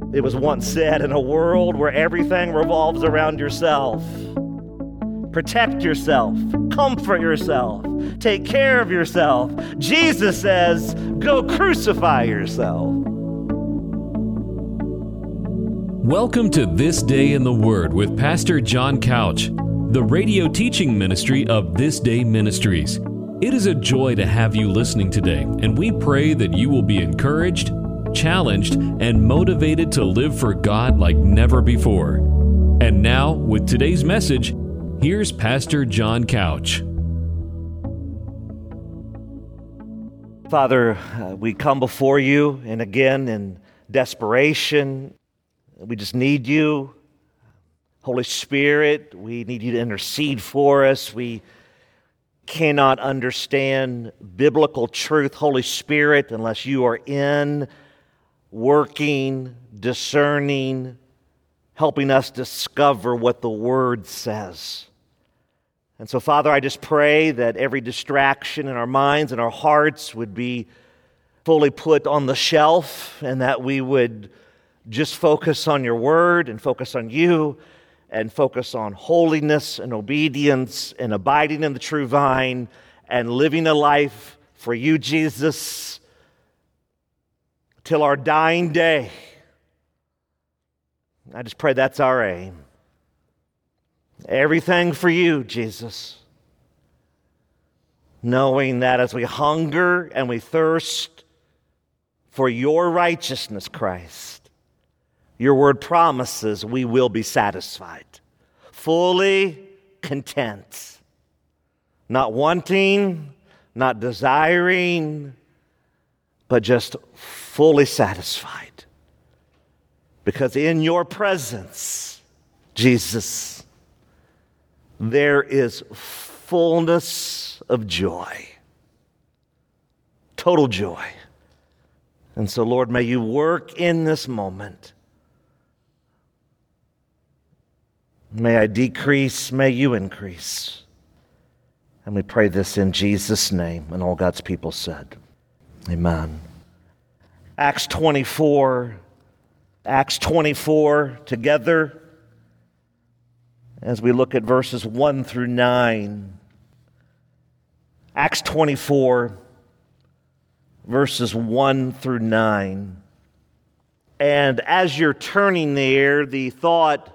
It was once said, in a world where everything revolves around yourself, protect yourself, comfort yourself, take care of yourself. Jesus says, go crucify yourself. Welcome to This Day in the Word with Pastor John Couch, the radio teaching ministry of This Day Ministries. It is a joy to have you listening today, and we pray that you will be encouraged, challenged, and motivated to live for God like never before. And now, with today's message, here's Pastor John Couch. Father, we come before you, and again in desperation, we just need you. Holy Spirit, we need you to intercede for us. We cannot understand biblical truth, Holy Spirit, unless you are in, working, discerning, helping us discover what the Word says. And so, Father, I just pray that every distraction in our minds and our hearts would be fully put on the shelf, and that we would just focus on your Word and focus on you and focus on holiness and obedience and abiding in the true vine and living a life for you, Jesus, till our dying day. I just pray that's our aim. Everything for you, Jesus. Knowing that as we hunger and we thirst for your righteousness, Christ, your word promises we will be satisfied, fully content, not wanting, not desiring, but just fully satisfied. Because in your presence, Jesus, there is fullness of joy, total joy. And so, Lord, may you work in this moment. May I decrease, may you increase. And we pray this in Jesus' name, and all God's people said, amen. Acts 24 together, as we look at verses 1 through 9. Acts 24, verses 1 through 9. And as you're turning there, the thought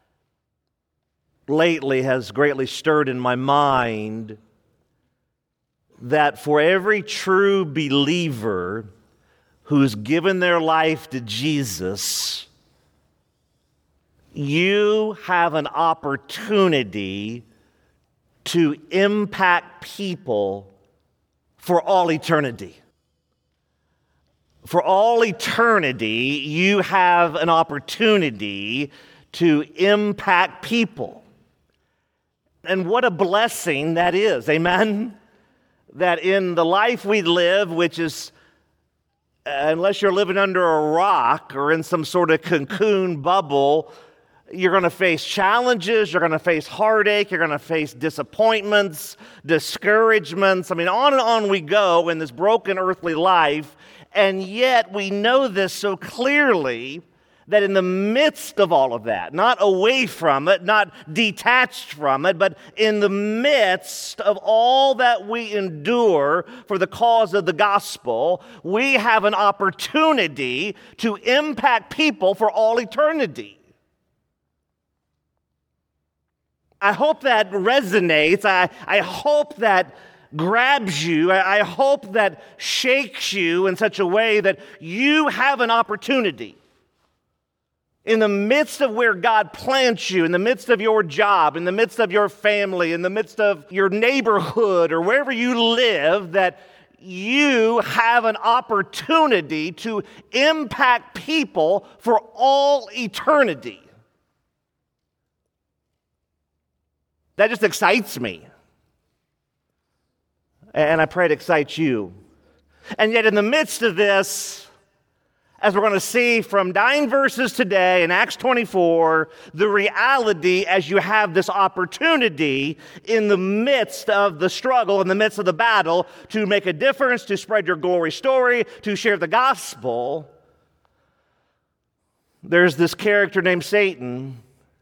lately has greatly stirred in my mind that for every true believer who's given their life to Jesus, you have an opportunity to impact people for all eternity. For all eternity, you have an opportunity to impact people. And what a blessing that is, amen? That in the life we live, which is, unless you're living under a rock or in some sort of cocoon bubble, you're going to face challenges, you're going to face heartache, you're going to face disappointments, discouragements. I mean, on and on we go in this broken earthly life, and yet we know this so clearly that in the midst of all of that, not away from it, not detached from it, but in the midst of all that we endure for the cause of the gospel, we have an opportunity to impact people for all eternity. I hope that resonates. I hope that grabs you. I hope that shakes you in such a way that you have an opportunity. In the midst of where God plants you, in the midst of your job, in the midst of your family, in the midst of your neighborhood or wherever you live, that you have an opportunity to impact people for all eternity. That just excites me. And I pray it excites you. And yet in the midst of this, as we're going to see from 9 verses today in Acts 24, the reality as you have this opportunity in the midst of the struggle, in the midst of the battle, to make a difference, to spread your glory story, to share the gospel, there's this character named Satan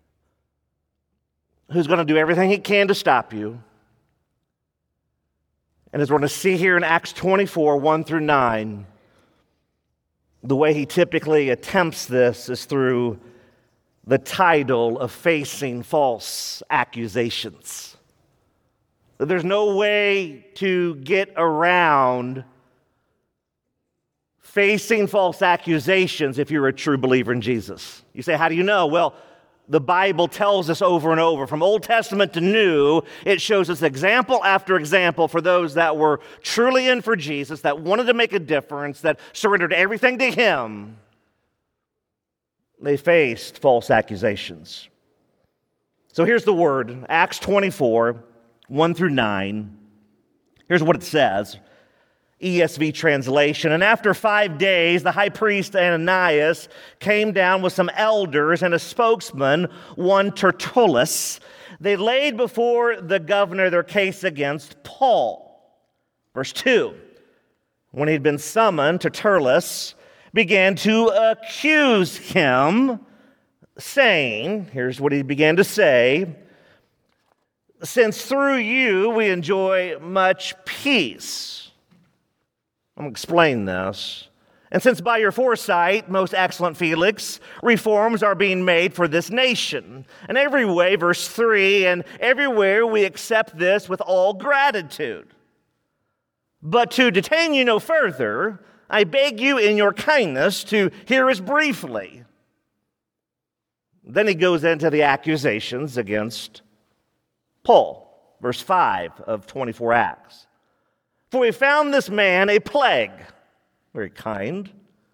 who's going to do everything he can to stop you. And as we're going to see here in Acts 24, 1 through 9, the way he typically attempts this is through the title of facing false accusations. There's no way to get around facing false accusations if you're a true believer in Jesus. You say, how do you know? Well, the Bible tells us over and over, from Old Testament to New, it shows us example after example for those that were truly in for Jesus, that wanted to make a difference, that surrendered everything to Him. They faced false accusations. So here's the word, Acts 24, 1 through 9. Here's what it says. ESV translation. And after 5 days, the high priest Ananias came down with some elders and a spokesman, one Tertullus. They laid before the governor their case against Paul. Verse 2. When he'd been summoned, Tertullus began to accuse him, saying, here's what he began to say, since through you we enjoy much peace. I'm going to explain this. And since by your foresight, most excellent Felix, reforms are being made for this nation. And every way, verse 3, and everywhere we accept this with all gratitude. But to detain you no further, I beg you in your kindness to hear us briefly. Then he goes into the accusations against Paul, verse 5 of 24 Acts. For we found this man a plague, very kind,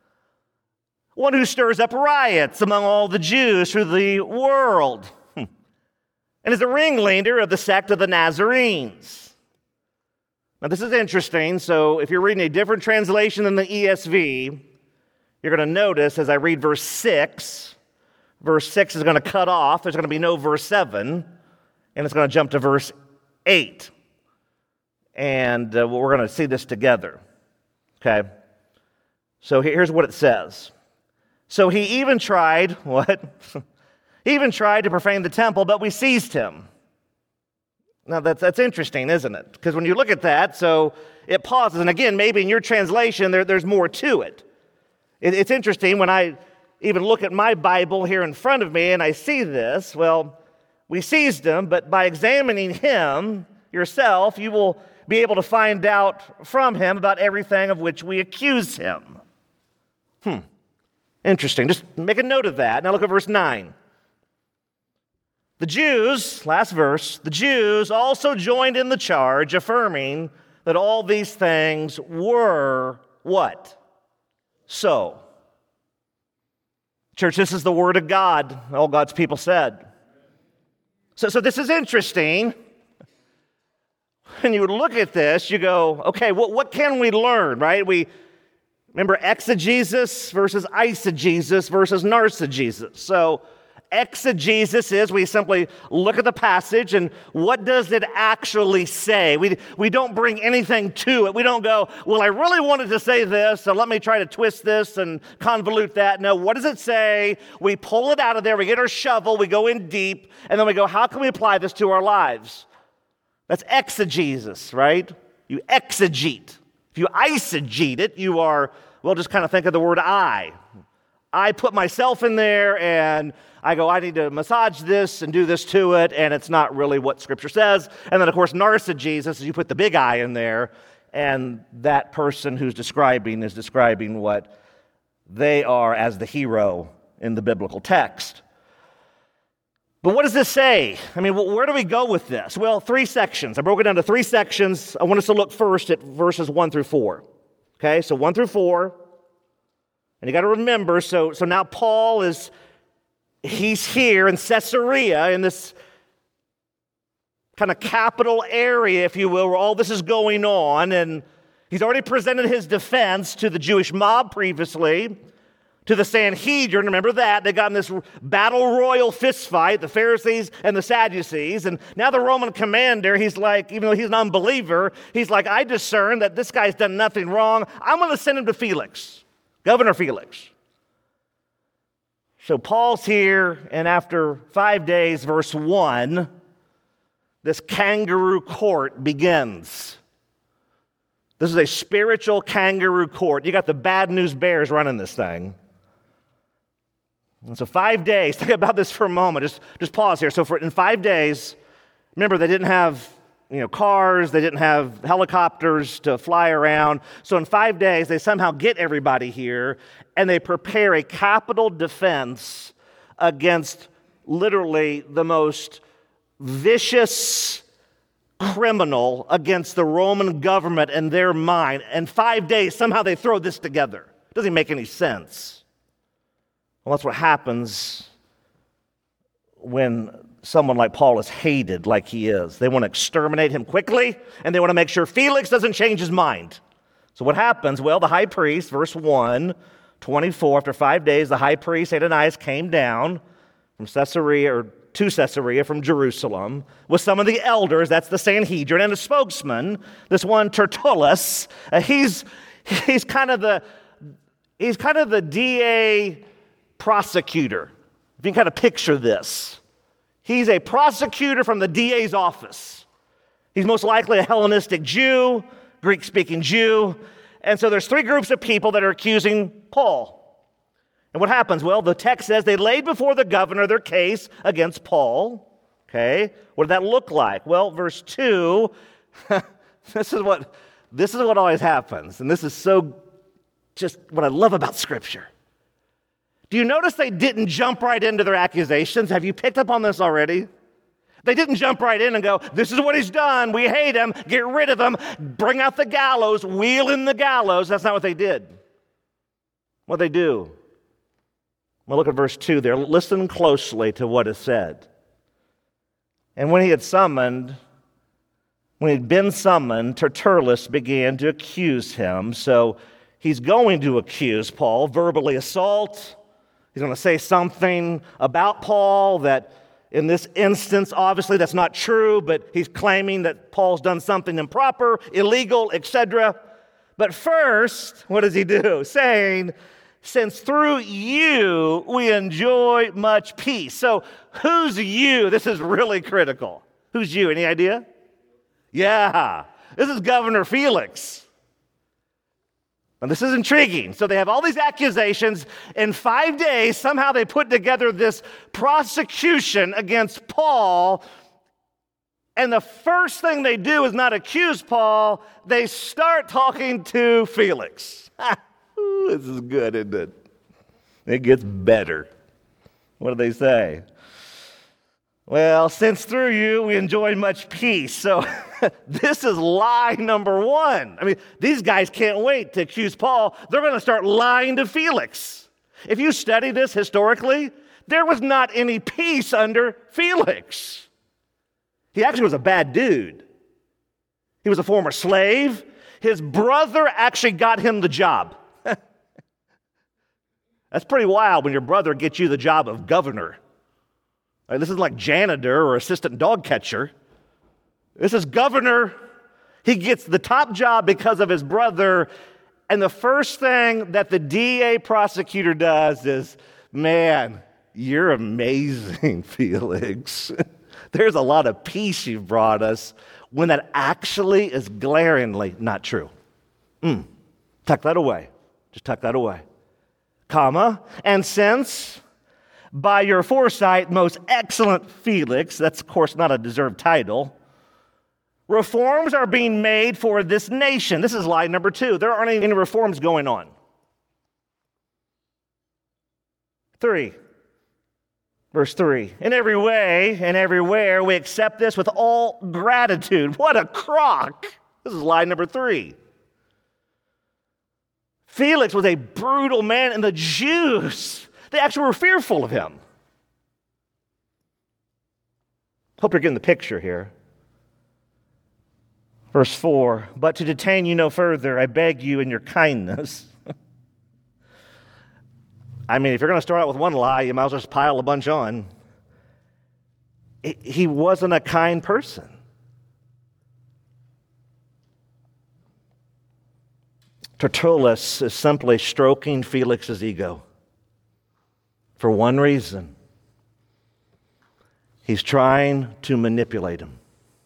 one who stirs up riots among all the Jews through the world, and is a ringleader of the sect of the Nazarenes. Now this is interesting, so if you're reading a different translation than the ESV, you're going to notice as I read verse 6 is going to cut off, there's going to be no verse 7, and it's going to jump to verse 8. And we're going to see this together, okay? So here's what it says. So he even tried, what? He even tried to profane the temple, but we seized him. Now that's interesting, isn't it? Because when you look at that, so it pauses. And again, maybe in your translation, there's more to it. It's interesting when I even look at my Bible here in front of me and I see this. Well, we seized him, but by examining him yourself, you will be able to find out from him about everything of which we accuse him. Interesting. Just make a note of that. Now look at verse 9. The Jews, last verse, the Jews also joined in the charge, affirming that all these things were what? So. Church, this is the word of God, all God's people said. So this is interesting. When you look at this, you go, okay, what can we learn, right? We remember exegesis versus eisegesis versus narcigesis. So exegesis is we simply look at the passage and what does it actually say? We don't bring anything to it. We don't go, well, I really wanted to say this, so let me try to twist this and convolute that. No, what does it say? We pull it out of there, we get our shovel, we go in deep, and then we go, how can we apply this to our lives? That's exegesis, right? You exegete. If you eisegete it, you are, well, just kind of think of the word I. I put myself in there and I go, I need to massage this and do this to it, and it's not really what Scripture says. And then, of course, narcigesis is you put the big I in there, and that person who's describing is describing what they are as the hero in the biblical text. But what does this say? I mean, where do we go with this? Well, 3 sections. I broke it down to 3 sections. I want us to look first at verses 1 through 4. Okay, so 1 through 4. And you got to remember, so now Paul he's here in Caesarea, in this kind of capital area, if you will, where all this is going on. And he's already presented his defense to the Jewish mob previously, to the Sanhedrin. Remember that? They got in this battle royal fist fight, the Pharisees and the Sadducees. And now the Roman commander, he's like, even though he's an unbeliever, he's like, I discern that this guy's done nothing wrong. I'm going to send him to Felix, Governor Felix. So Paul's here, and after 5 days, verse 1, this kangaroo court begins. This is a spiritual kangaroo court. You got the bad news bears running this thing. And so 5 days, think about this for a moment. Just pause here. So in 5 days, remember they didn't have cars, they didn't have helicopters to fly around. So in 5 days, they somehow get everybody here, and they prepare a capital defense against literally the most vicious criminal against the Roman government and their mind. And 5 days, somehow they throw this together. It doesn't make any sense. Well, that's what happens when someone like Paul is hated like he is. They want to exterminate him quickly, and they want to make sure Felix doesn't change his mind. So what happens? Well, the high priest, verse 1, 24, after 5 days, the high priest Ananias came down from Caesarea from Jerusalem with some of the elders, that's the Sanhedrin, and a spokesman, this one Tertullus. He's kind of the DA prosecutor. If you can kind of picture this. He's a prosecutor from the DA's office. He's most likely a Hellenistic Jew, Greek-speaking Jew. And so there's 3 groups of people that are accusing Paul. And what happens? Well, the text says they laid before the governor their case against Paul. Okay, what did that look like? Well, verse 2, this is what always happens. And this is so just what I love about Scripture. Do you notice they didn't jump right into their accusations? Have you picked up on this already? They didn't jump right in and go, this is what he's done, we hate him, get rid of him, bring out the gallows, wheel in the gallows. That's not what they did. What they do? Well, look at verse 2 there. Listen closely to what is said. And when he had been summoned, Tertullus began to accuse him. So he's going to accuse Paul, verbally assault. He's going to say something about Paul that in this instance, obviously that's not true, but he's claiming that Paul's done something improper, illegal, etc. But first, what does he do? Saying, since through you we enjoy much peace. So who's you? This is really critical. Who's you? Any idea? Yeah, this is Governor Felix. And this is intriguing. So they have all these accusations. In 5 days, somehow they put together this prosecution against Paul. And the first thing they do is not accuse Paul. They start talking to Felix. This is good, isn't it? It gets better. What do they say? Well, since through you we enjoy much peace. So this is lie number 1. I mean, these guys can't wait to accuse Paul. They're going to start lying to Felix. If you study this historically, there was not any peace under Felix. He actually was a bad dude. He was a former slave. His brother actually got him the job. That's pretty wild when your brother gets you the job of governor. This is like janitor or assistant dog catcher. This is governor. He gets the top job because of his brother. And the first thing that the DA prosecutor does is, man, you're amazing, Felix. There's a lot of peace you've brought us, when that actually is glaringly not true. Tuck that away. Just tuck that away. Comma, and since by your foresight, most excellent Felix, that's of course not a deserved title, reforms are being made for this nation. This is lie number 2. There aren't any reforms going on. 3, verse 3. In every way and everywhere we accept this with all gratitude. What a crock. This is lie number 3. Felix was a brutal man, and the Jews, they actually were fearful of him. Hope you're getting the picture here. Verse 4, but to detain you no further, I beg you in your kindness. I mean, if you're going to start out with one lie, you might as well just pile a bunch on. He wasn't a kind person. Tertullus is simply stroking Felix's ego. for one reason. He's trying to manipulate him.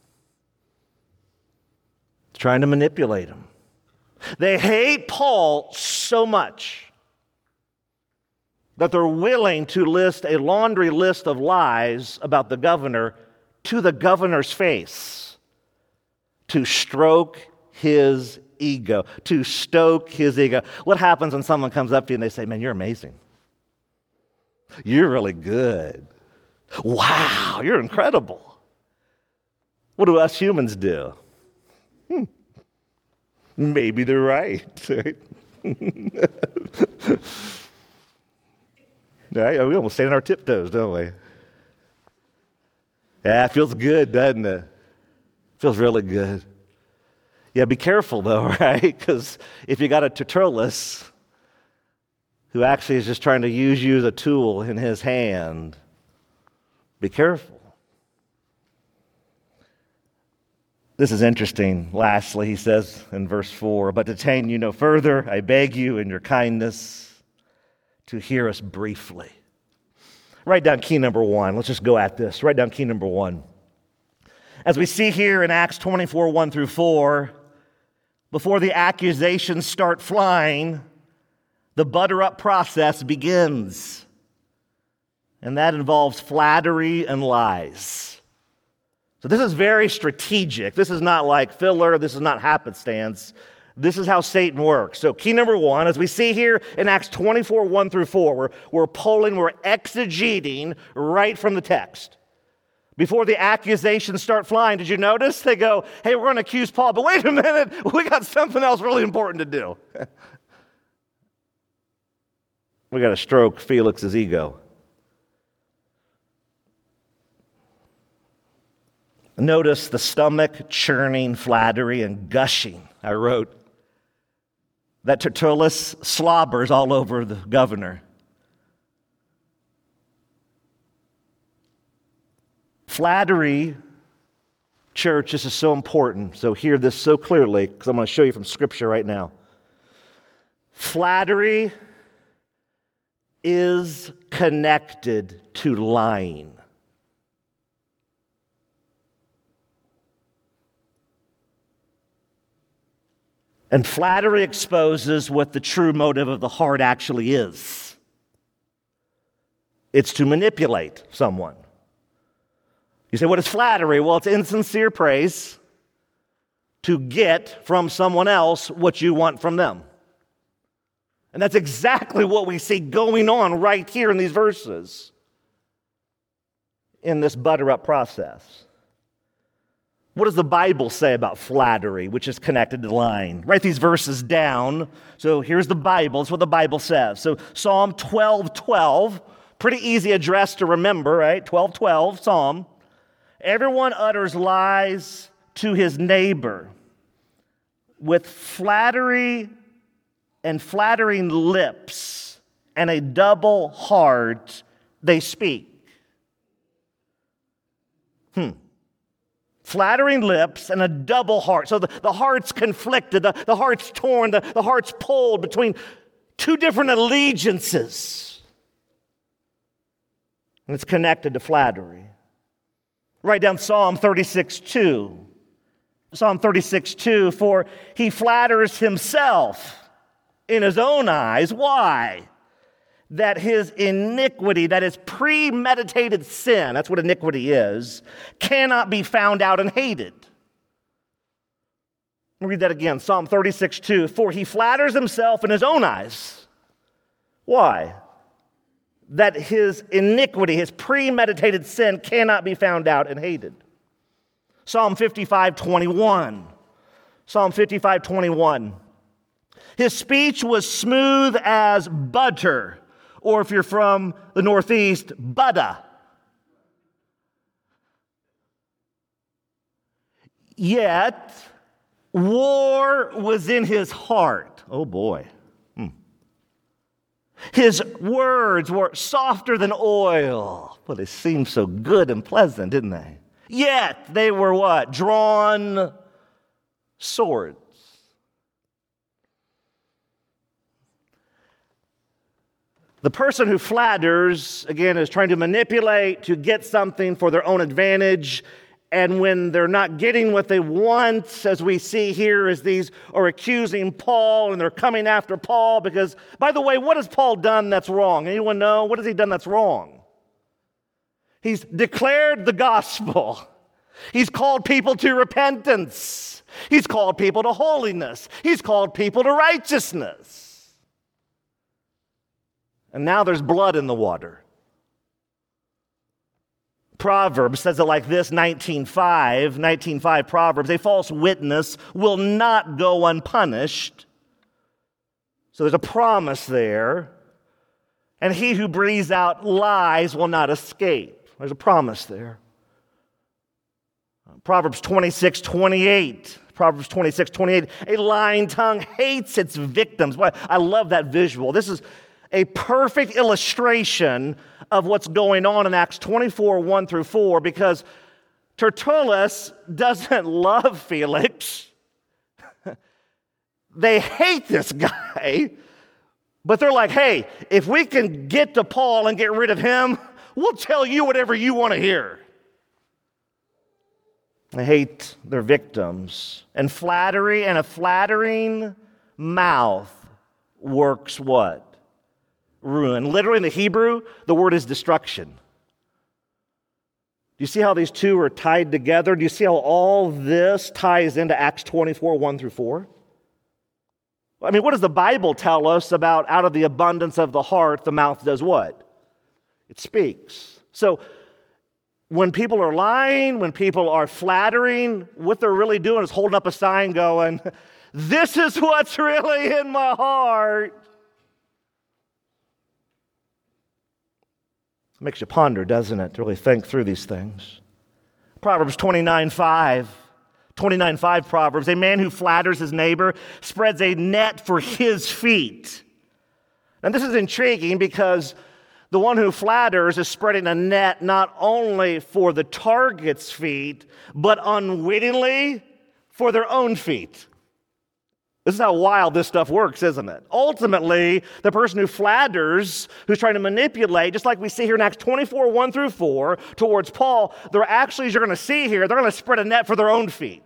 He's trying to manipulate him. They hate Paul so much that they're willing to list a laundry list of lies about the governor to the governor's face to stroke his ego, to stoke his ego. What happens when someone comes up to you and they say, man, you're amazing. You're really good. Wow, you're incredible. What do us humans do? Maybe they're right. Right? We almost stand on our tiptoes, don't we? Yeah, it feels good, doesn't it? Feels really good. Yeah, be careful though, right? Because if you got a Tertullus who actually is just trying to use you as a tool in his hand, be careful. This is interesting. Lastly, he says in verse 4, but detain you no further, I beg you in your kindness to hear us briefly. Write down key number 1. Let's just go at this. Write down key number 1. As we see here in Acts 24, 1 through 4, before the accusations start flying, the butter-up process begins. And that involves flattery and lies. So this is very strategic. This is not like filler. This is not happenstance. This is how Satan works. So key number 1, as we see here in Acts 24, 1 through 4, we're exegeting right from the text. Before the accusations start flying, did you notice? They go, hey, we're going to accuse Paul, but wait a minute, we got something else really important to do. We got to stroke Felix's ego. Notice the stomach churning flattery and gushing. I wrote that Tertullus slobbers all over the governor. Flattery, church, this is so important. So hear this so clearly because I'm going to show you from Scripture right now. Flattery is connected to lying. And flattery exposes what the true motive of the heart actually is. It's to manipulate someone. You say, what is flattery? Well, it's insincere praise to get from someone else what you want from them. And that's exactly what we see going on right here in these verses in this butter-up process. What does the Bible say about flattery, which is connected to lying? Write these verses down. So here's the Bible. It's what the Bible says. So Psalm 12:12, pretty easy address to remember, right? 12:12, Psalm. Everyone utters lies to his neighbor. With flattery and flattering lips and a double heart, they speak. Flattering lips and a double heart. So the heart's conflicted, the heart's torn, the heart's pulled between two different allegiances. And it's connected to flattery. Write down Psalm 36:2. Psalm 36:2, for he flatters himself in his own eyes. Why? That his iniquity, that his premeditated sin, that's what iniquity is, cannot be found out and hated. Let me read that again. Psalm 36:2. For he flatters himself in his own eyes. Why? That his iniquity, his premeditated sin, cannot be found out and hated. Psalm 55:21. Psalm 55:21. His speech was smooth as butter. Or if you're from the Northeast, butter. Yet, war was in his heart. Oh boy. His words were softer than oil. Well, they seemed so good and pleasant, didn't they? Yet, they were what? Drawn swords. The person who flatters, again, is trying to manipulate to get something for their own advantage. And when they're not getting what they want, as we see here, as these are accusing Paul and they're coming after Paul because, by the way, what has Paul done that's wrong? Anyone know? What has he done that's wrong? He's declared the gospel. He's called people to repentance. He's called people to holiness. He's called people to righteousness. And now there's blood in the water. Proverbs says it like this, 19:5 Proverbs, a false witness will not go unpunished. So there's a promise there. And he who breathes out lies will not escape. There's a promise there. Proverbs 26:28, a lying tongue hates its victims. Well, I love that visual. This is a perfect illustration of what's going on in Acts 24:1-4, because Tertullus doesn't love Felix. They hate this guy, but they're like, hey, if we can get to Paul and get rid of him, we'll tell you whatever you want to hear. They hate their victims. And flattery and a flattering mouth works what? Ruin. Literally in the Hebrew, the word is destruction. Do you see how these two are tied together? Do you see how all this ties into Acts 24:1-4? I mean, what does the Bible tell us about out of the abundance of the heart, the mouth does what? It speaks. So when people are lying, when people are flattering, what they're really doing is holding up a sign going, this is what's really in my heart. Makes you ponder, doesn't it, to really think through these things. Proverbs 29:5 Proverbs, a man who flatters his neighbor spreads a net for his feet. And this is intriguing because the one who flatters is spreading a net not only for the target's feet, but unwittingly for their own feet. This is how wild this stuff works, isn't it? Ultimately, the person who flatters, who's trying to manipulate, just like we see here in Acts 24:1-4, towards Paul, they're actually, as you're going to see here, they're going to spread a net for their own feet.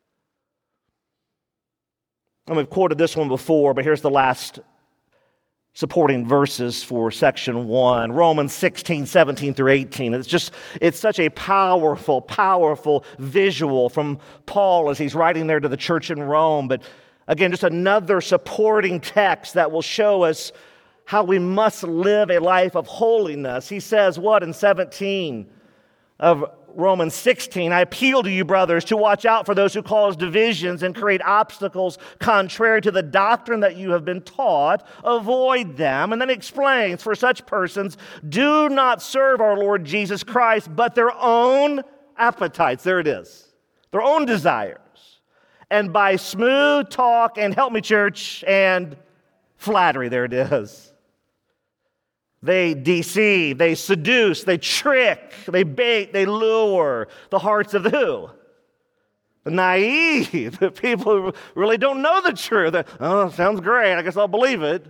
And we've quoted this one before, but here's the last supporting verses for section 1, Romans 16:17-18. It's such a powerful, powerful visual from Paul as he's writing there to the church in Rome. But again, just another supporting text that will show us how we must live a life of holiness. He says what in 17 of Romans 16, I appeal to you, brothers, to watch out for those who cause divisions and create obstacles contrary to the doctrine that you have been taught. Avoid them. And then he explains, for such persons do not serve our Lord Jesus Christ, but their own appetites. There it is. Their own desires. And by smooth talk and help me, church, and flattery, there it is. They deceive, they seduce, they trick, they bait, they lure the hearts of the who? The naive, the people who really don't know the truth. Oh, sounds great, I guess I'll believe it.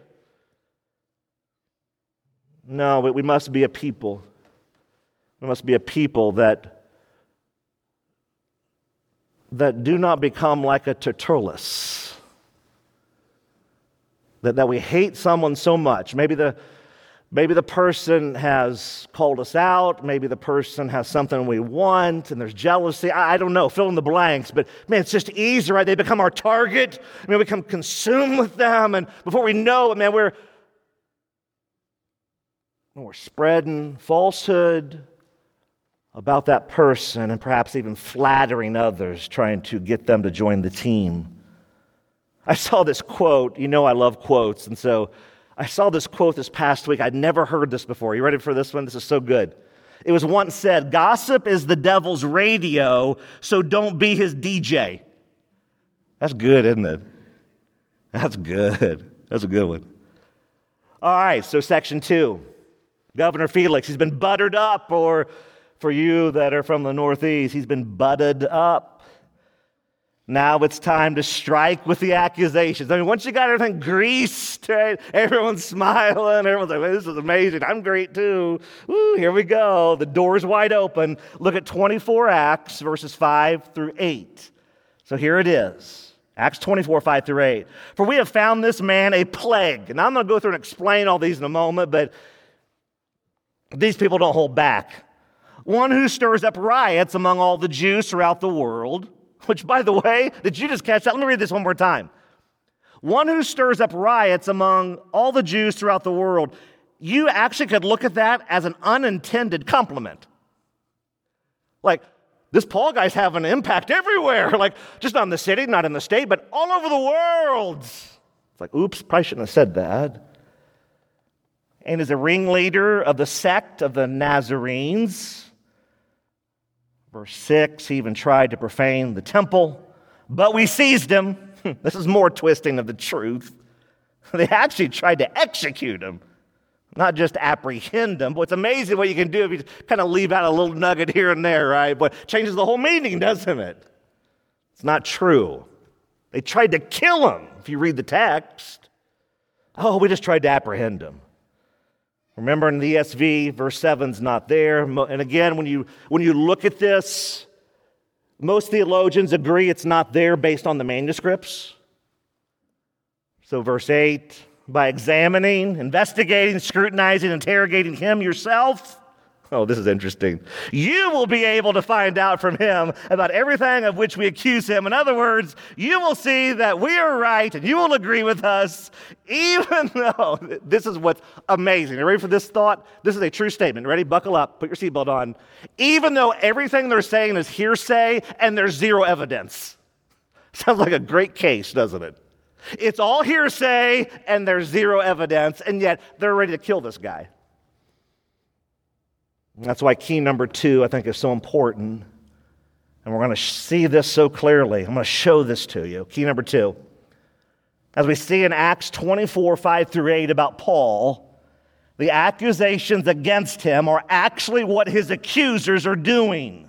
No, but we must be a people. We must be a people that do not become like a Tertullus. That we hate someone so much. Maybe the person has called us out. Maybe the person has something we want, and there's jealousy. I don't know. Fill in the blanks. But, man, it's just easy, right? They become our target. I mean, we become consumed with them. And before we know it, man, we're spreading falsehood about that person and perhaps even flattering others, trying to get them to join the team. I saw this quote. You know I love quotes, and so I saw this quote this past week. I'd never heard this before. You ready for this one? This is so good. It was once said, gossip is the devil's radio, so don't be his DJ. That's good, isn't it? That's good. That's a good one. All right, so section 2. Governor Felix, he's been buttered up, or for you that are from the Northeast, he's been butted up. Now it's time to strike with the accusations. I mean, once you got everything greased, right, everyone's smiling, everyone's like, well, this is amazing, I'm great too. Woo, here we go. The door's wide open. Look at 24 Acts, verses 5 through 8. So here it is. Acts 24, 5 through 8. For we have found this man a plague. And I'm going to go through and explain all these in a moment, but these people don't hold back. One who stirs up riots among all the Jews throughout the world. Which, by the way, did you just catch that? Let me read this one more time. One who stirs up riots among all the Jews throughout the world. You actually could look at that as an unintended compliment. Like, this Paul guy's having an impact everywhere. Like, just not in the city, not in the state, but all over the world. It's like, oops, probably shouldn't have said that. And is a ringleader of the sect of the Nazarenes. Verse 6, he even tried to profane the temple, but we seized him. This is more twisting of the truth. They actually tried to execute him, not just apprehend him. But it's amazing what you can do if you kind of leave out a little nugget here and there, right? But it changes the whole meaning, doesn't it? It's not true. They tried to kill him, if you read the text. Oh, we just tried to apprehend him. Remember in the ESV, verse 7's not there. And again, when you look at this, most theologians agree it's not there based on the manuscripts. So verse 8, by examining, investigating, scrutinizing, interrogating him yourself. Oh, this is interesting. You will be able to find out from him about everything of which we accuse him. In other words, you will see that we are right and you will agree with us, even though, this is what's amazing. Are you ready for this thought? This is a true statement. Ready? Buckle up. Put your seatbelt on. Even though everything they're saying is hearsay and there's zero evidence. Sounds like a great case, doesn't it? It's all hearsay and there's zero evidence, and yet they're ready to kill this guy. That's why key number 2, I think, is so important. And we're going to see this so clearly. I'm going to show this to you. Key number 2. As we see in Acts 24, 5 through 8 about Paul, the accusations against him are actually what his accusers are doing.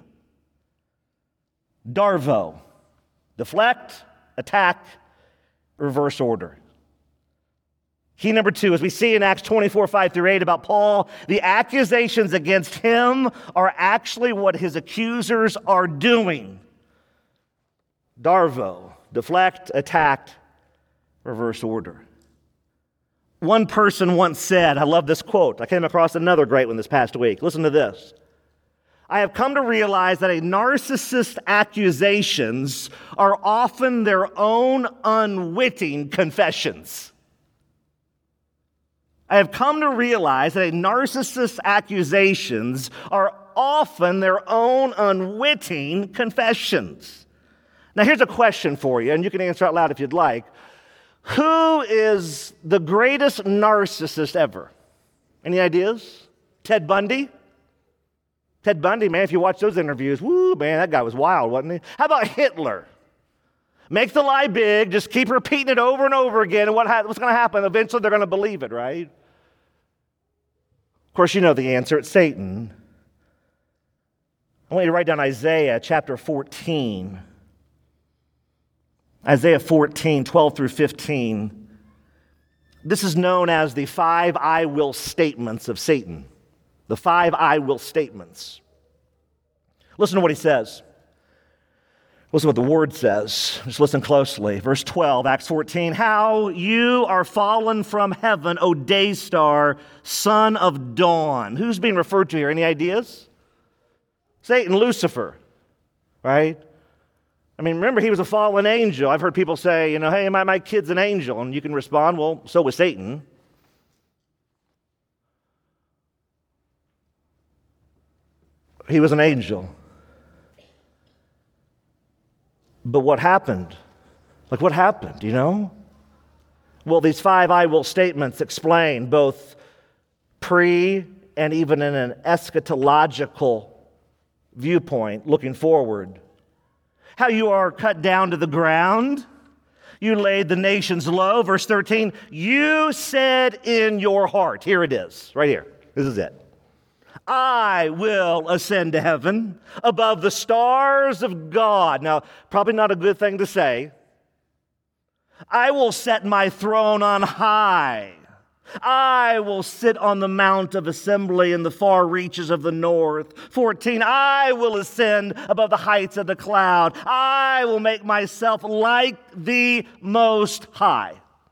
Darvo. Deflect, attack, reverse order. Key number 2, as we see in Acts 24, 5 through 8 about Paul, the accusations against him are actually what his accusers are doing. Darvo, deflect, attack, reverse order. One person once said, I love this quote. I came across another great one this past week. Listen to this. I have come to realize that a narcissist's accusations are often their own unwitting confessions. I have come to realize that a narcissist's accusations are often their own unwitting confessions. Now, here's a question for you, and you can answer out loud if you'd like. Who is the greatest narcissist ever? Any ideas? Ted Bundy? Ted Bundy, man, if you watch those interviews, woo, man, that guy was wild, wasn't he? How about Hitler? Make the lie big, just keep repeating it over and over again, and what's going to happen? Eventually they're going to believe it, right? Of course, you know the answer. It's Satan. I want you to write down Isaiah chapter 14. Isaiah 14, 12 through 15. This is known as the 5 I will statements of Satan. The 5 I will statements. Listen to what he says. Listen to what the word says. Just listen closely. Verse 12, Acts 14. How you are fallen from heaven, O day star, son of dawn. Who's being referred to here? Any ideas? Satan, Lucifer, right? I mean, remember, he was a fallen angel. I've heard people say, hey, my kid's an angel. And you can respond, well, so was Satan. He was an angel. But what happened? Like, what happened, Well, these 5 I will statements explain both pre and even in an eschatological viewpoint, looking forward. How you are cut down to the ground. You laid the nations low. Verse 13, you said in your heart. Here it is, right here. This is it. I will ascend to heaven above the stars of God. Now, probably not a good thing to say. I will set my throne on high. I will sit on the mount of assembly in the far reaches of the north. 14, I will ascend above the heights of the cloud. I will make myself like the Most High.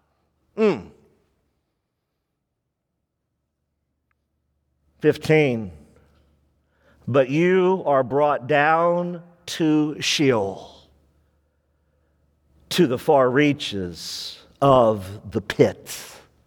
15, but you are brought down to Sheol, to the far reaches of the pit.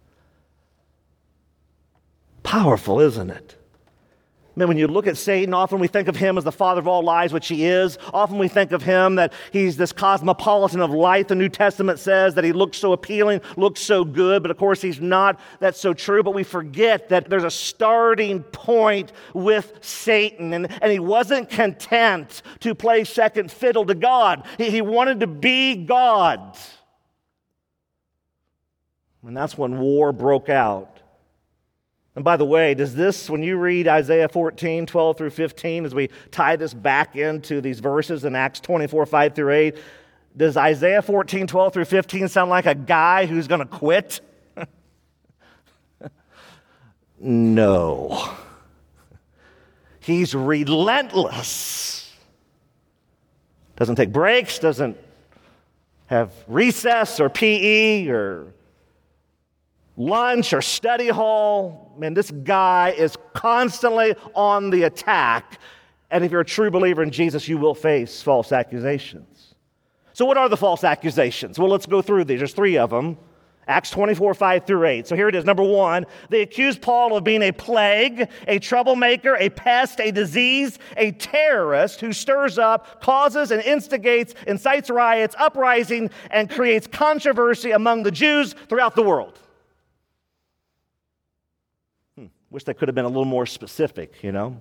Powerful, isn't it? Man, when you look at Satan, often we think of him as the father of all lies, which he is. Often we think of him that he's this cosmopolitan of light. The New Testament says that he looks so appealing, looks so good, but of course he's not. That's so true, but we forget that there's a starting point with Satan, and he wasn't content to play second fiddle to God. He wanted to be God. And that's when war broke out. And by the way, does this, when you read Isaiah 14, 12 through 15, as we tie this back into these verses in Acts 24, 5 through 8, does Isaiah 14, 12 through 15 sound like a guy who's going to quit? No. He's relentless. Doesn't take breaks, doesn't have recess or PE or lunch or study hall. Man, this guy is constantly on the attack. And if you're a true believer in Jesus, you will face false accusations. So what are the false accusations? Well, let's go through these. There's three of them. Acts 24, 5 through 8. So here it is. Number one, they accuse Paul of being a plague, a troublemaker, a pest, a disease, a terrorist who stirs up, causes and instigates, incites riots, uprising, and creates controversy among the Jews throughout the world. Wish they could have been a little more specific, you know.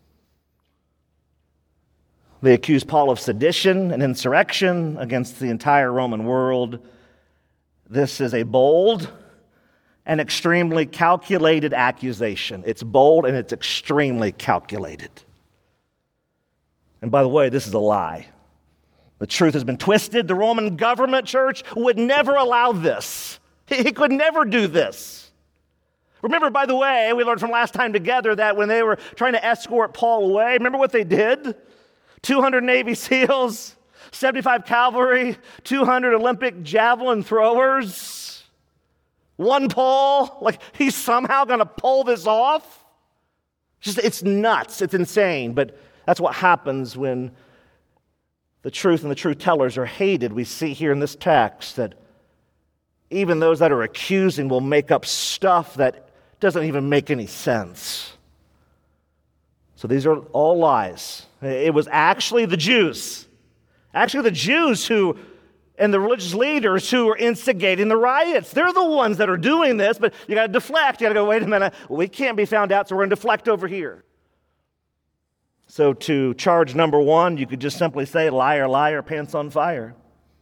They accuse Paul of sedition and insurrection against the entire Roman world. This is a bold and extremely calculated accusation. It's bold and it's extremely calculated. And by the way, this is a lie. The truth has been twisted. The Roman government, church, would never allow this. He could never do this. Remember, by the way, we learned from last time together that when they were trying to escort Paul away, remember what they did? 200 Navy SEALs, 75 cavalry, 200 Olympic javelin throwers, one Paul. Like, he's somehow going to pull this off? It's nuts. It's insane. But that's what happens when the truth and the truth tellers are hated. We see here in this text that even those that are accusing will make up stuff that doesn't even make any sense. So these are all lies. It was actually the Jews. Actually the Jews who, and the religious leaders who are instigating the riots. They're the ones that are doing this, but you got to deflect. You got to go, wait a minute, we can't be found out, so we're going to deflect over here. So to charge number one, you could just simply say, liar, liar, pants on fire.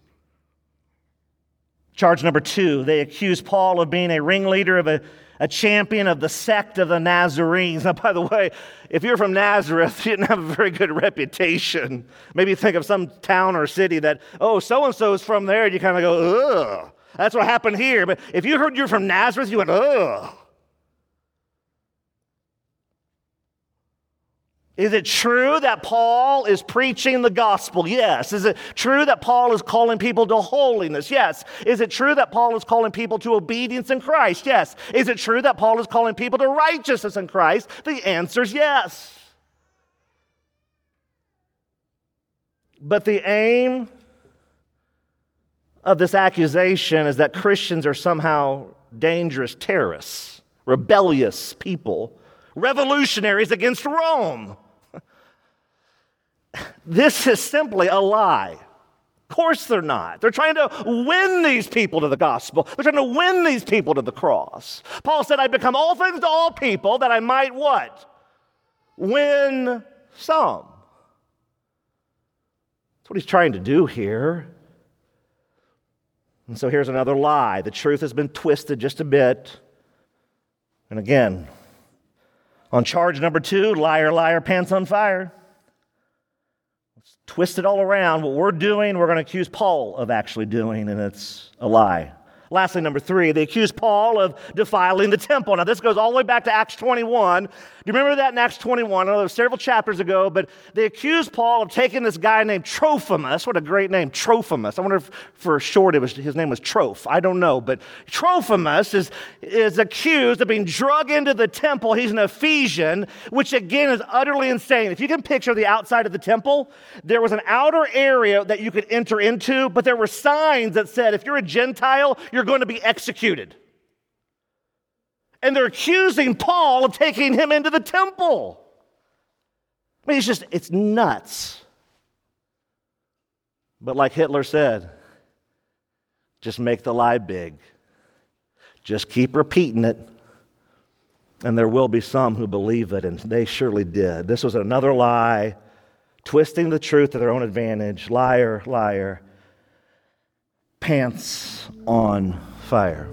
Charge number two, they accuse Paul of being a ringleader of a champion of the sect of the Nazarenes. Now, by the way, if you're from Nazareth, you didn't have a very good reputation. Maybe think of some town or city that, oh, so-and-so is from there, and you kind of go, ugh. That's what happened here. But if you heard you're from Nazareth, you went, ugh. Is it true that Paul is preaching the gospel? Yes. Is it true that Paul is calling people to holiness? Yes. Is it true that Paul is calling people to obedience in Christ? Yes. Is it true that Paul is calling people to righteousness in Christ? The answer is yes. But the aim of this accusation is that Christians are somehow dangerous terrorists, rebellious people, revolutionaries against Rome. This is simply a lie. Of course they're not. They're trying to win these people to the gospel. They're trying to win these people to the cross. Paul said, I become all things to all people that I might what? Win some. That's what he's trying to do here. And so here's another lie. The truth has been twisted just a bit. And again, On charge number 2, liar, liar, pants on fire. Let's twist it all around. What we're doing, we're going to accuse Paul of actually doing, and it's a lie. Lastly, number 3, they accuse Paul of defiling the temple. Now, this goes all the way back to Acts 21. Do you remember that in Acts 21? I know it was several chapters ago, but they accused Paul of taking this guy named Trophimus. What a great name, Trophimus. I wonder if for short his name was Troph. I don't know, but Trophimus is accused of being drug into the temple. He's an Ephesian, which again is utterly insane. If you can picture the outside of the temple, there was an outer area that you could enter into, but there were signs that said, if you're a Gentile, you're going to be executed. And they're accusing Paul of taking him into the temple. I mean, it's nuts. But like Hitler said, just make the lie big. Just keep repeating it. And there will be some who believe it, and they surely did. This was another lie, twisting the truth to their own advantage. Liar, liar, pants on fire.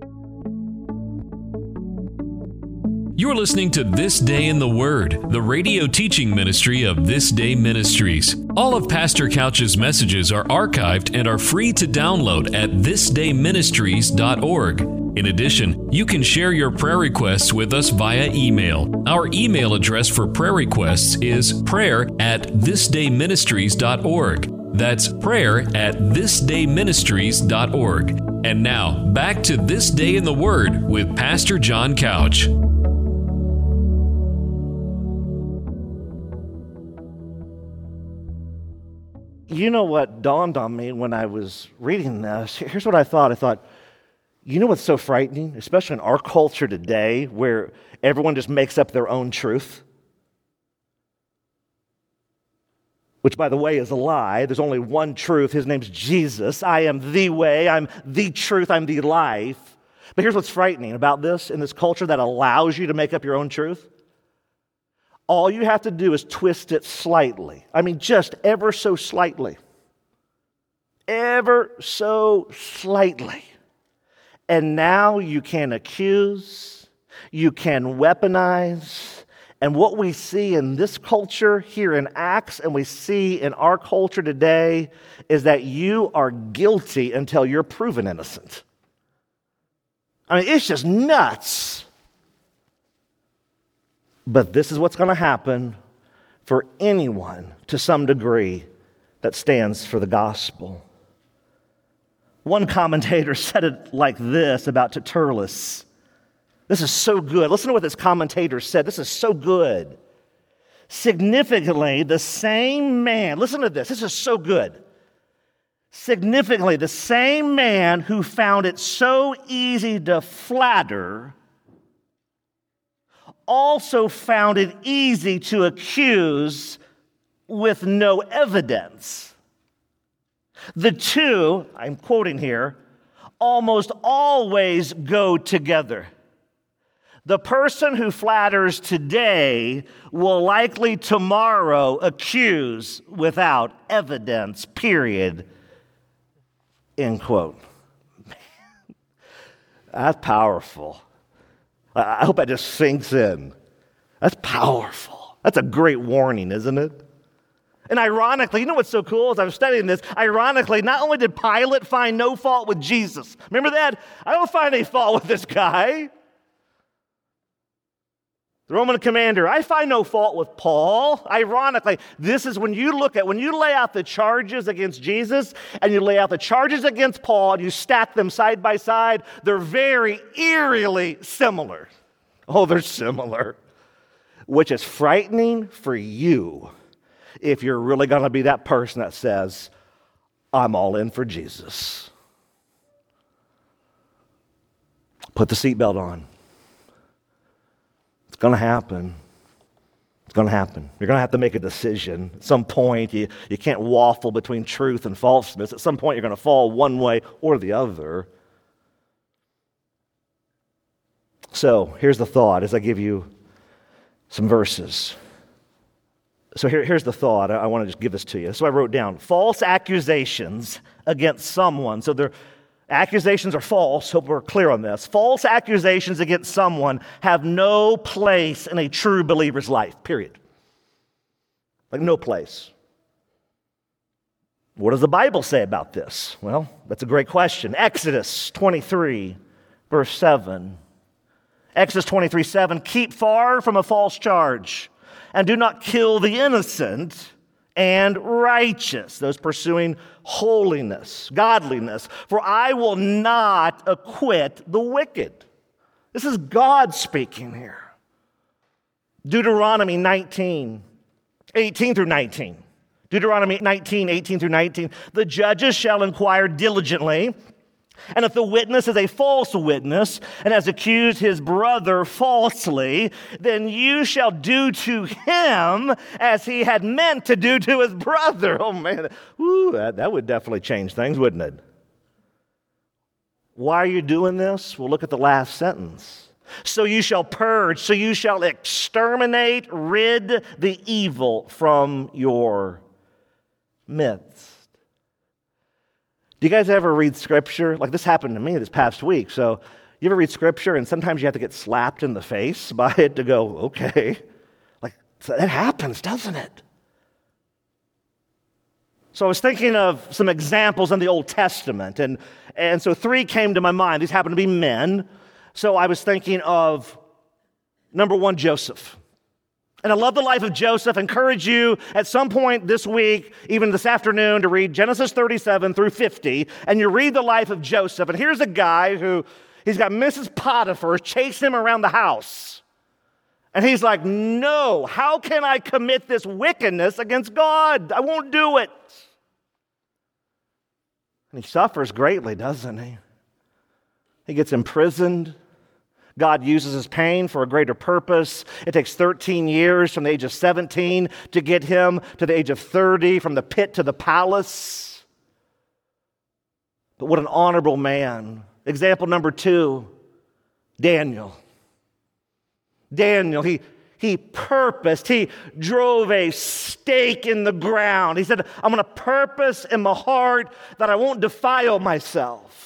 You're listening to This Day in the Word, the radio teaching ministry of This Day Ministries. All of Pastor Couch's messages are archived and are free to download at thisdayministries.org. In addition, you can share your prayer requests with us via email. Our email address for prayer requests is prayer@thisdayministries.org. That's prayer@thisdayministries.org. And now, back to This Day in the Word with Pastor John Couch. You know what dawned on me when I was reading this? Here's what I thought. I thought, you know what's so frightening, especially in our culture today, where everyone just makes up their own truth? Which, by the way, is a lie. There's only one truth. His name's Jesus. I am the way. I'm the truth. I'm the life. But here's what's frightening about this in this culture that allows you to make up your own truth. All you have to do is twist it slightly. I mean, just ever so slightly. Ever so slightly. And now you can accuse, you can weaponize. And what we see in this culture here in Acts and we see in our culture today is that you are guilty until you're proven innocent. I mean, it's just nuts. But this is what's going to happen for anyone to some degree that stands for the gospel. One commentator said it like this about Tertullus. This is so good. Listen to what this commentator said. This is so good. Significantly, the same man, listen to this. This is so good. Significantly, the same man who found it so easy to flatter also found it easy to accuse with no evidence. The two, I'm quoting here, almost always go together. The person who flatters today will likely tomorrow accuse without evidence, period. End quote. Man, that's powerful. I hope that just sinks in. That's powerful. That's a great warning, isn't it? And ironically, you know what's so cool? As I was studying this, ironically, not only did Pilate find no fault with Jesus. Remember that? I don't find any fault with this guy. The Roman commander, I find no fault with Paul. Ironically, this is when you lay out the charges against Jesus and you lay out the charges against Paul and you stack them side by side, they're very eerily similar. Oh, they're similar. Which is frightening for you if you're really going to be that person that says, I'm all in for Jesus. Put the seatbelt on. It's going to happen. It's going to happen. You're going to have to make a decision. At some point, you can't waffle between truth and falseness. At some point, you're going to fall one way or the other. So, here's the thought as I give you some verses. So here's the thought. I want to just give this to you. So I wrote down, false accusations against someone. So they're accusations are false. Hope we're clear on this. False accusations against someone have no place in a true believer's life, period. Like no place. What does the Bible say about this? Well, that's a great question. Exodus 23, verse 7. Exodus 23:7, keep far from a false charge, and do not kill the innocent and righteous, those pursuing holiness, godliness, for I will not acquit the wicked. This is God speaking here. Deuteronomy 19, 18 through 19. Deuteronomy 19, 18 through 19. The judges shall inquire diligently, and if the witness is a false witness and has accused his brother falsely, then you shall do to him as he had meant to do to his brother. Oh man, that would definitely change things, wouldn't it? Why are you doing this? Well, look at the last sentence. So you shall purge, so you shall exterminate, rid the evil from your midst. Do you guys ever read Scripture? Like this happened to me this past week. So you ever read Scripture and sometimes you have to get slapped in the face by it to go, okay. Like so that happens, doesn't it? So I was thinking of some examples in the Old Testament. And so 3 came to my mind. These happen to be men. So I was thinking of, number 1, Joseph. And I love the life of Joseph. I encourage you at some point this week, even this afternoon, to read Genesis 37 through 50, and you read the life of Joseph. And here's a guy who, he's got Mrs. Potiphar chase him around the house. And he's like, no, how can I commit this wickedness against God? I won't do it. And he suffers greatly, doesn't he? He gets imprisoned. God uses his pain for a greater purpose. It takes 13 years from the age of 17 to get him to the age of 30, from the pit to the palace. But what an honorable man. Example number 2, Daniel. Daniel, he purposed, he drove a stake in the ground. He said, I'm going to purpose in my heart that I won't defile myself.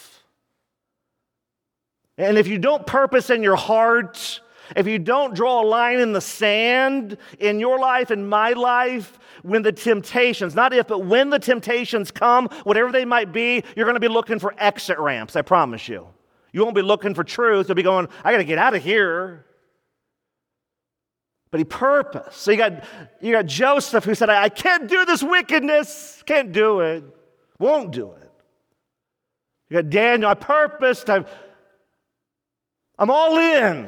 And if you don't purpose in your heart, if you don't draw a line in the sand in your life and my life, when the temptations, not if, but when the temptations come, whatever they might be, you're going to be looking for exit ramps, I promise you. You won't be looking for truth. You'll be going, I got to get out of here. But he purposed. So you got Joseph who said, I can't do this wickedness. Can't do it. Won't do it. You got Daniel, I purposed. I'm all in.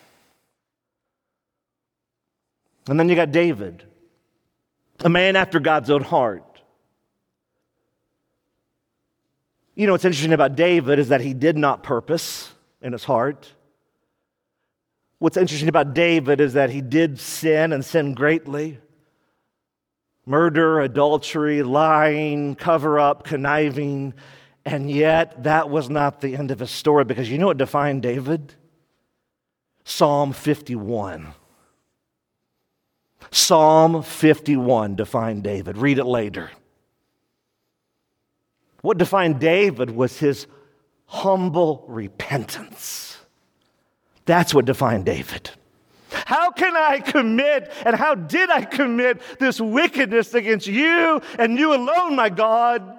And then you got David, a man after God's own heart. You know what's interesting about David is that he did not purpose in his heart. What's interesting about David is that he did sin and sin greatly. Murder, adultery, lying, cover-up, conniving. And yet, that was not the end of his story, because you know what defined David? Psalm 51. Psalm 51 defined David. Read it later. What defined David was his humble repentance. That's what defined David. How can I commit, and how did I commit this wickedness against you and you alone, my God?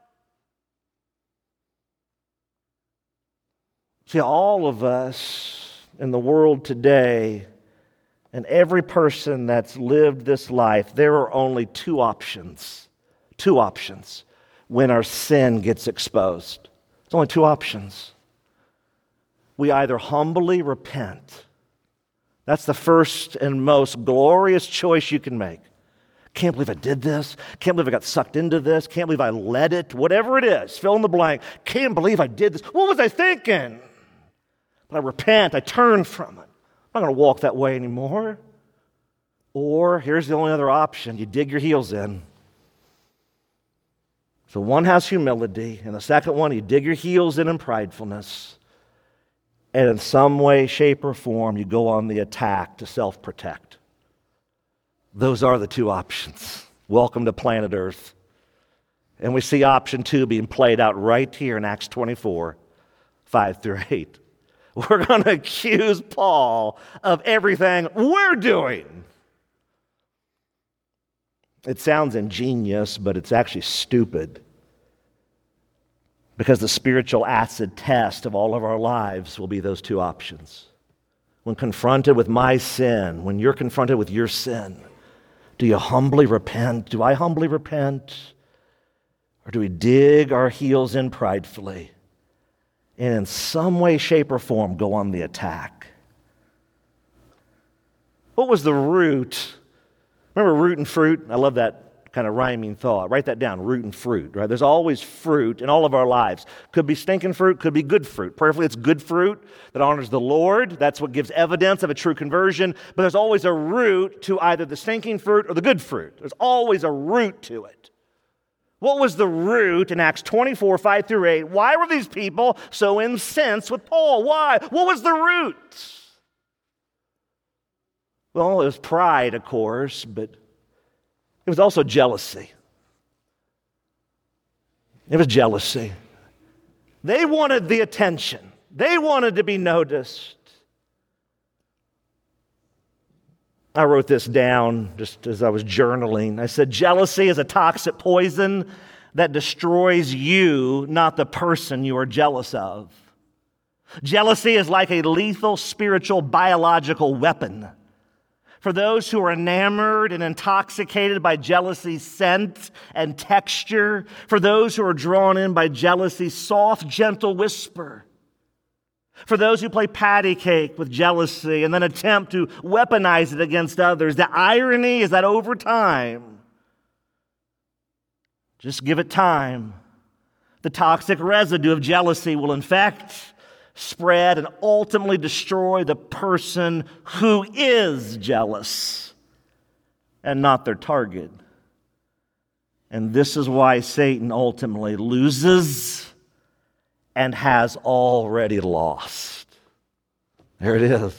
See, all of us in the world today, and every person that's lived this life, there are only two options when our sin gets exposed. There's only 2 options. We either humbly repent. That's the first and most glorious choice you can make. Can't believe I did this. Can't believe I got sucked into this. Can't believe I let it. Whatever it is, fill in the blank. Can't believe I did this. What was I thinking? But I repent. I turn from it. I'm not going to walk that way anymore. Or here's the only other option. You dig your heels in. So one has humility, and the second one, you dig your heels in pridefulness. And in some way, shape, or form, you go on the attack to self-protect. Those are the 2 options. Welcome to planet Earth. And we see option 2 being played out right here in Acts 24, 5 through 8. We're going to accuse Paul of everything we're doing. It sounds ingenious, but it's actually stupid. Because the spiritual acid test of all of our lives will be those two options. When confronted with my sin, when you're confronted with your sin, do you humbly repent? Do I humbly repent? Or do we dig our heels in pridefully and in some way, shape, or form go on the attack? What was the root? Remember root and fruit? I love that kind of rhyming thought. Write that down, root and fruit, right? There's always fruit in all of our lives. Could be stinking fruit, could be good fruit. Prayerfully, it's good fruit that honors the Lord. That's what gives evidence of a true conversion. But there's always a root to either the stinking fruit or the good fruit. There's always a root to it. What was the root in Acts 24, 5 through 8? Why were these people so incensed with Paul? Why? What was the root? Well, it was pride, of course, but it was also jealousy. It was jealousy. They wanted the attention. They wanted to be noticed. I wrote this down just as I was journaling. I said, jealousy is a toxic poison that destroys you, not the person you are jealous of. Jealousy is like a lethal spiritual biological weapon. For those who are enamored and intoxicated by jealousy's scent and texture, for those who are drawn in by jealousy's soft, gentle whisper, for those who play patty cake with jealousy and then attempt to weaponize it against others, the irony is that over time, just give it time, the toxic residue of jealousy will infect, spread, and ultimately destroy the person who is jealous and not their target. And this is why Satan ultimately loses and has already lost. There it is.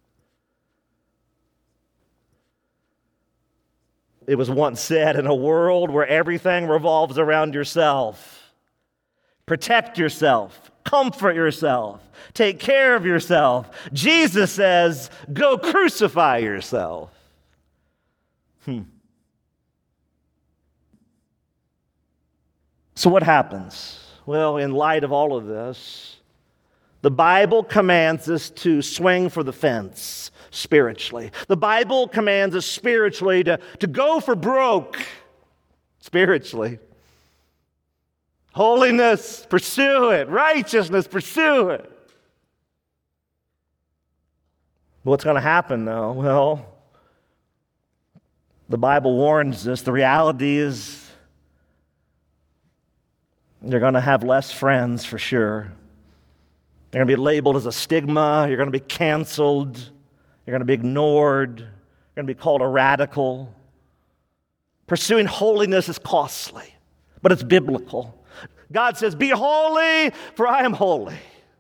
It was once said, in a world where everything revolves around yourself, protect yourself, comfort yourself, take care of yourself. Jesus says, go crucify yourself. So what happens? Well, in light of all of this, the Bible commands us to swing for the fence spiritually. The Bible commands us spiritually to go for broke spiritually. Holiness, pursue it. Righteousness, pursue it. What's going to happen, though? Well, the Bible warns us. The reality is you're going to have less friends for sure. You're going to be labeled as a stigma. You're going to be canceled. You're going to be ignored. You're going to be called a radical. Pursuing holiness is costly, but it's biblical. God says, be holy, for I am holy.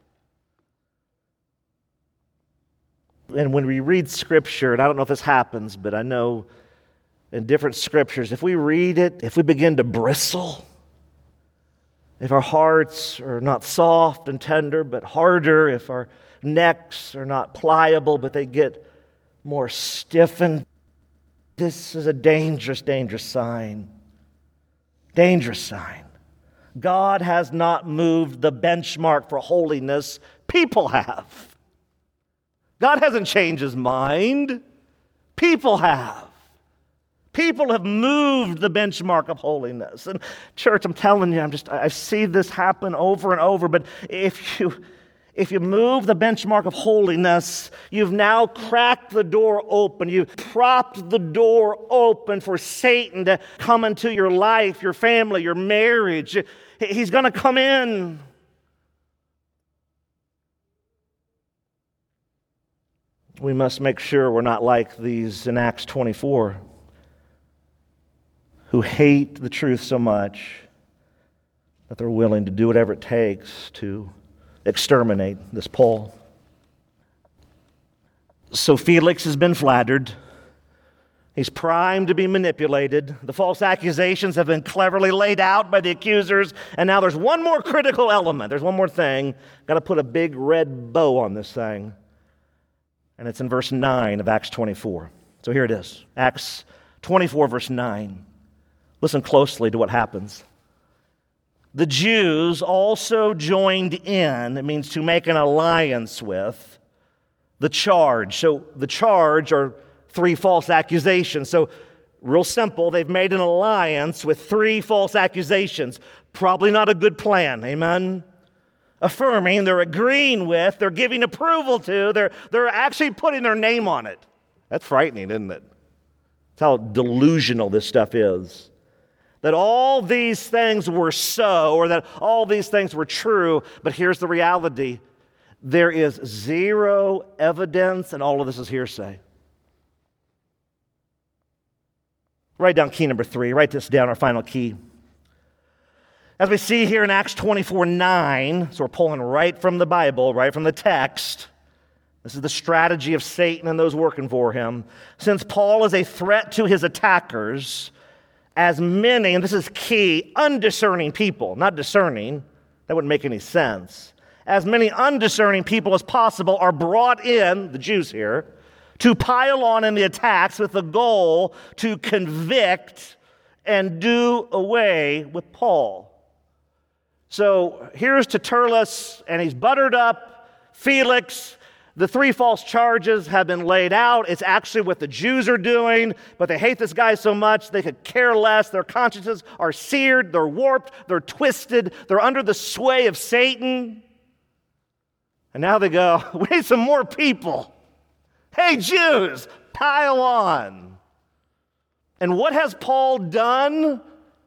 And when we read Scripture, and I don't know if this happens, but I know in different Scriptures, if we read it, if we begin to bristle, if our hearts are not soft and tender, but harder, if our necks are not pliable, but they get more stiffened, this is a dangerous, dangerous sign. Dangerous sign. God has not moved the benchmark for holiness. People have. God hasn't changed His mind. People have. People have moved the benchmark of holiness. And church, I'm telling you, I see this happen over and over. But if you move the benchmark of holiness, you've now cracked the door open. You've propped the door open for Satan to come into your life, your family, your marriage. He's going to come in. We must make sure we're not like these in Acts 24 who hate the truth so much that they're willing to do whatever it takes to exterminate this Paul. So Felix has been flattered. He's primed to be manipulated. The false accusations have been cleverly laid out by the accusers. And now there's one more critical element. There's one more thing. Got to put a big red bow on this thing. And it's in verse 9 of Acts 24. So here it is. Acts 24, verse 9. Listen closely to what happens. The Jews also joined in, it means to make an alliance with, the charge. So the charge are 3 false accusations. So real simple, they've made an alliance with 3 false accusations. Probably not a good plan, amen? Affirming, they're agreeing with, they're giving approval to, they're actually putting their name on it. That's frightening, isn't it? That's how delusional this stuff is. That all these things were so, or that all these things were true, but here's the reality. There is 0 evidence, and all of this is hearsay. Write down key number 3. Write this down, our final key. As we see here in Acts 24:9, so we're pulling right from the Bible, right from the text. This is the strategy of Satan and those working for him. Since Paul is a threat to his attackers, as many, and this is key, undiscerning people, not discerning, that wouldn't make any sense. As many undiscerning people as possible are brought in, the Jews here, to pile on in the attacks with the goal to convict and do away with Paul. So here's Tertullus, and he's buttered up. Felix, the 3 false charges have been laid out. It's actually what the Jews are doing, but they hate this guy so much they could care less. Their consciences are seared, they're warped, they're twisted, they're under the sway of Satan. And now they go, we need some more people. Hey, Jews, pile on. And what has Paul done?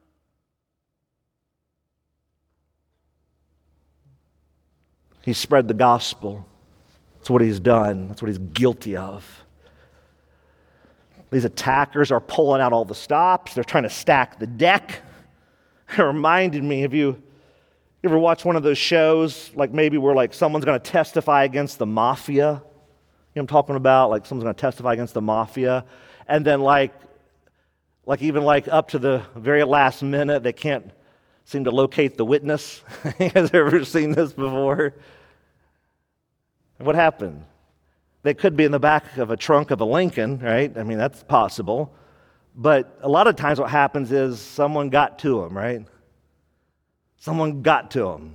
He spread the gospel. That's what he's done. That's what he's guilty of. These attackers are pulling out all the stops. They're trying to stack the deck. It reminded me of you ever watch one of those shows, like maybe where like someone's going to testify against the mafia? You know what I'm talking about? Like someone's going to testify against the mafia. And then like even like up to the very last minute, they can't seem to locate the witness. You guys ever seen this before? What happened? They could be in the back of a trunk of a Lincoln, right? I mean, that's possible. But a lot of times what happens is someone got to them, right? Someone got to them.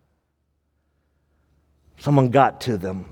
Someone got to them.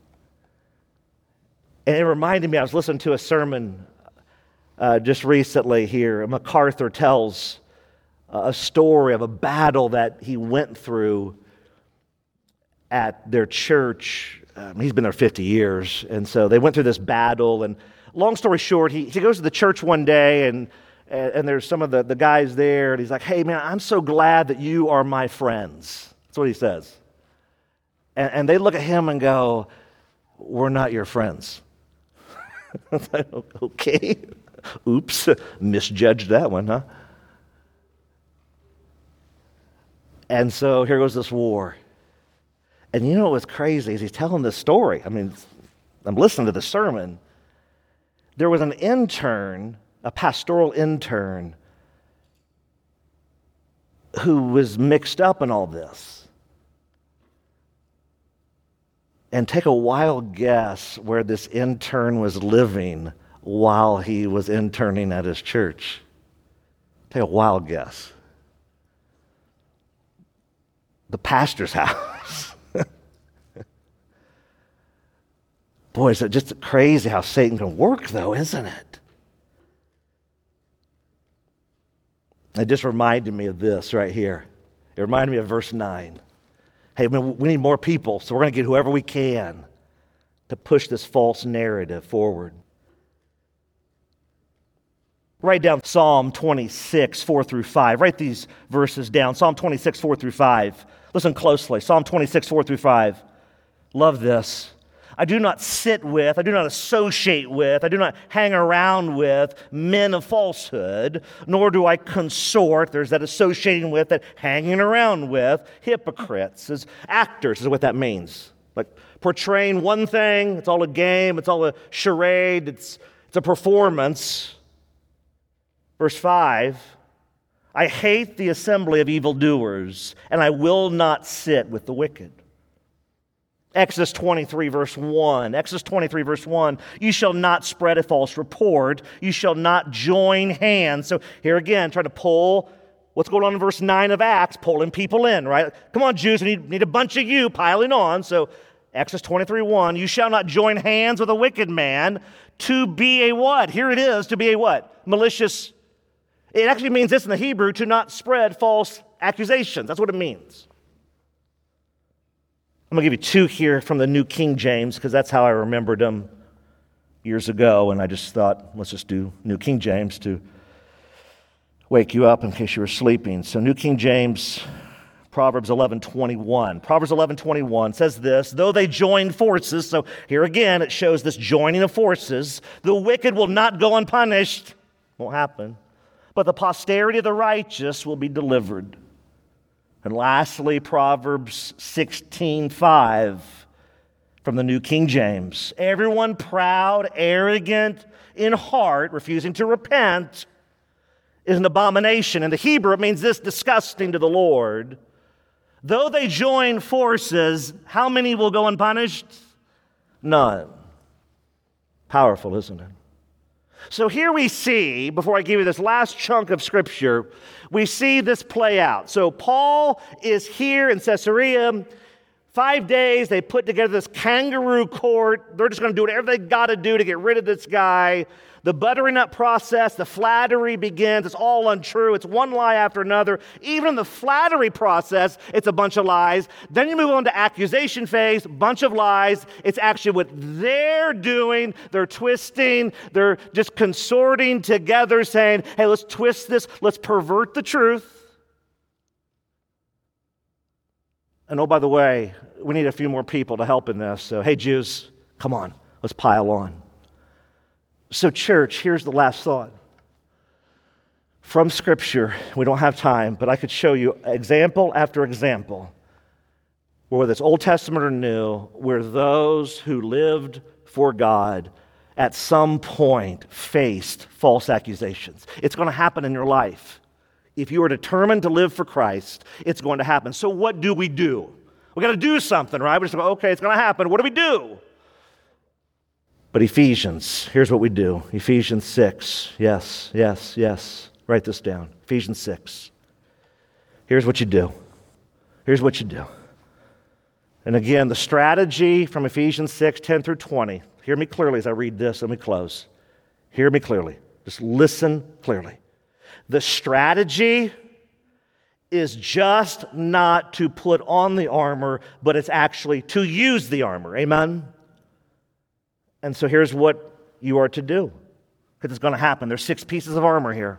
And it reminded me, I was listening to a sermon just recently here. MacArthur tells a story of a battle that he went through at their church. He's been there 50 years, and so they went through this battle. And long story short, he goes to the church one day, and there's some of the guys there, and he's like, hey, man, I'm so glad that you are my friends. That's what he says. And they look at him and go, we're not your friends. I was like, okay. Oops, misjudged that one, huh? And so here goes this war. And you know what's crazy is he's telling this story. I mean, I'm listening to the sermon. There was an intern, a pastoral intern, who was mixed up in all this. And take a wild guess where this intern was living while he was interning at his church. Take a wild guess. The pastor's house. Boy, is it just crazy how Satan can work, though, isn't it? It just reminded me of this right here. It reminded me of verse 9. Hey, man, we need more people, so we're going to get whoever we can to push this false narrative forward. Write down Psalm 26, 4 through 5. Write these verses down. Psalm 26, 4 through 5. Listen closely. Psalm 26, 4 through 5. Love this. I do not sit with, I do not associate with, I do not hang around with men of falsehood, nor do I consort, there's that associating with, that hanging around with, hypocrites, as actors is what that means. Like portraying one thing, it's all a game, it's all a charade, it's It's a performance. Verse 5, I hate the assembly of evildoers, and I will not sit with the wicked. Exodus 23, verse 1. Exodus 23, verse 1. You shall not spread a false report. You shall not join hands. So here again, trying to pull what's going on in verse 9 of Acts, pulling people in, right? Come on, Jews, we need a bunch of you piling on. So Exodus 23, 1. You shall not join hands with a wicked man to be a what? Here it is, to be a what? Malicious. It actually means this in the Hebrew, to not spread false accusations. That's what it means. I'm going to give you two here from the New King James because that's how I remembered them years ago, and I just thought, let's just do New King James to wake you up in case you were sleeping. So New King James, Proverbs 11:21. Proverbs 11:21 says this, though they join forces, so here again it shows this joining of forces, the wicked will not go unpunished. Won't happen. But the posterity of the righteous will be delivered. And lastly, Proverbs 16:5 from the New King James. Everyone proud, arrogant in heart, refusing to repent, is an abomination. In the Hebrew, it means this, disgusting to the Lord. Though they join forces, how many will go unpunished? None. Powerful, isn't it? So here we see, before I give you this last chunk of Scripture, we see this play out. So Paul is here in Caesarea. 5 days, they put together this kangaroo court. They're just going to do whatever they got to do to get rid of this guy. The buttering up process, the flattery begins. It's all untrue. It's one lie after another. Even in the flattery process, it's a bunch of lies. Then you move on to accusation phase, bunch of lies. It's actually what they're doing. They're twisting. They're just consorting together saying, hey, let's twist this. Let's pervert the truth. And oh, by the way, we need a few more people to help in this. So, hey, Jews, come on. Let's pile on. So, church, here's the last thought. From Scripture, we don't have time, but I could show you example after example, whether it's Old Testament or New, where those who lived for God at some point faced false accusations. It's going to happen in your life. If you are determined to live for Christ, it's going to happen. So what do? We got to do something, right? We just go, okay, it's going to happen. What do we do? But Ephesians, here's what we do. Ephesians 6. Yes. Write this down. Ephesians 6. Here's what you do. And again, the strategy from Ephesians 6, 10 through 20. Hear me clearly as I read this. Let me close. Hear me clearly. Just listen clearly. The strategy is just not to put on the armor, but it's actually to use the armor. Amen? And so here's what you are to do, because it's going to happen. There's 6 pieces of armor here.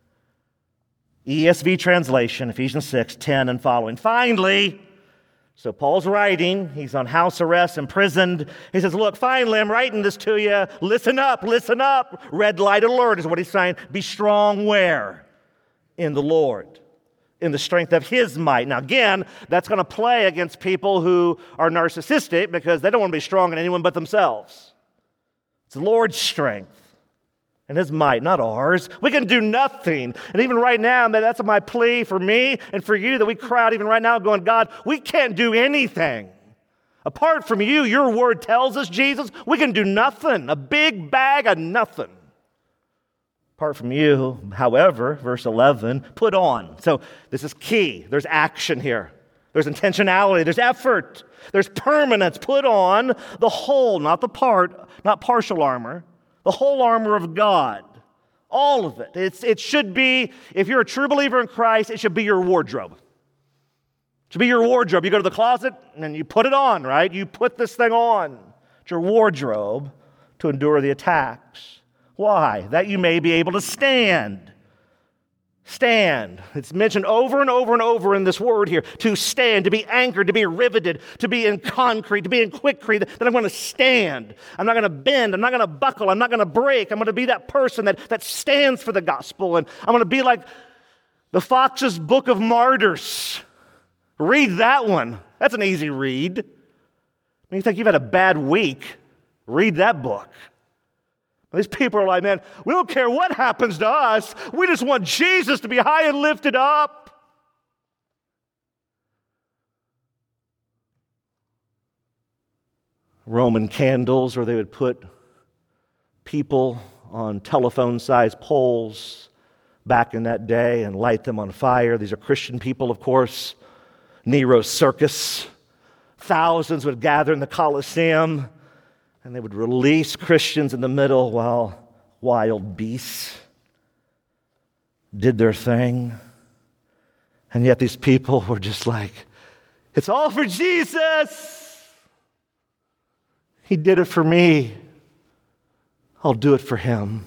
ESV translation, Ephesians 6, 10 and following. Finally, so Paul's writing. He's on house arrest, imprisoned. He says, look, finally, I'm writing this to you. Listen up. Red light alert is what he's saying. Be strong where? In the Lord, in the strength of His might. Now, again, that's going to play against people who are narcissistic because they don't want to be strong in anyone but themselves. It's the Lord's strength and His might, not ours. We can do nothing. And even right now, man, that's my plea for me and for you, that we cry out even right now going, God, we can't do anything. Apart from you, your word tells us, Jesus, we can do nothing. A big bag of nothing. Apart from you, however, verse 11, put on. So this is key. There's action here. There's intentionality. There's effort. There's permanence. Put on the whole, not the part, not partial armor, the whole armor of God. All of it. It should be, if you're a true believer in Christ, it should be your wardrobe. It should be your wardrobe. You go to the closet and then you put it on, right? You put this thing on. It's your wardrobe to endure the attacks. Why? That you may be able to stand. Stand. It's mentioned over and over and over in this word here. To stand, to be anchored, to be riveted, to be in concrete, to be in quickcrete, that I'm going to stand. I'm not going to bend. I'm not going to buckle. I'm not going to break. I'm going to be that person that stands for the gospel. And I'm going to be like the Fox's Book of Martyrs. Read that one. That's an easy read. When you think you've had a bad week, read that book. These people are like, man, we don't care what happens to us. We just want Jesus to be high and lifted up. Roman candles, where they would put people on telephone-sized poles back in that day and light them on fire. These are Christian people, of course. Nero's circus. Thousands would gather in the Colosseum, and they would release Christians in the middle while wild beasts did their thing. And yet these people were just like, it's all for Jesus. He did it for me. I'll do it for him.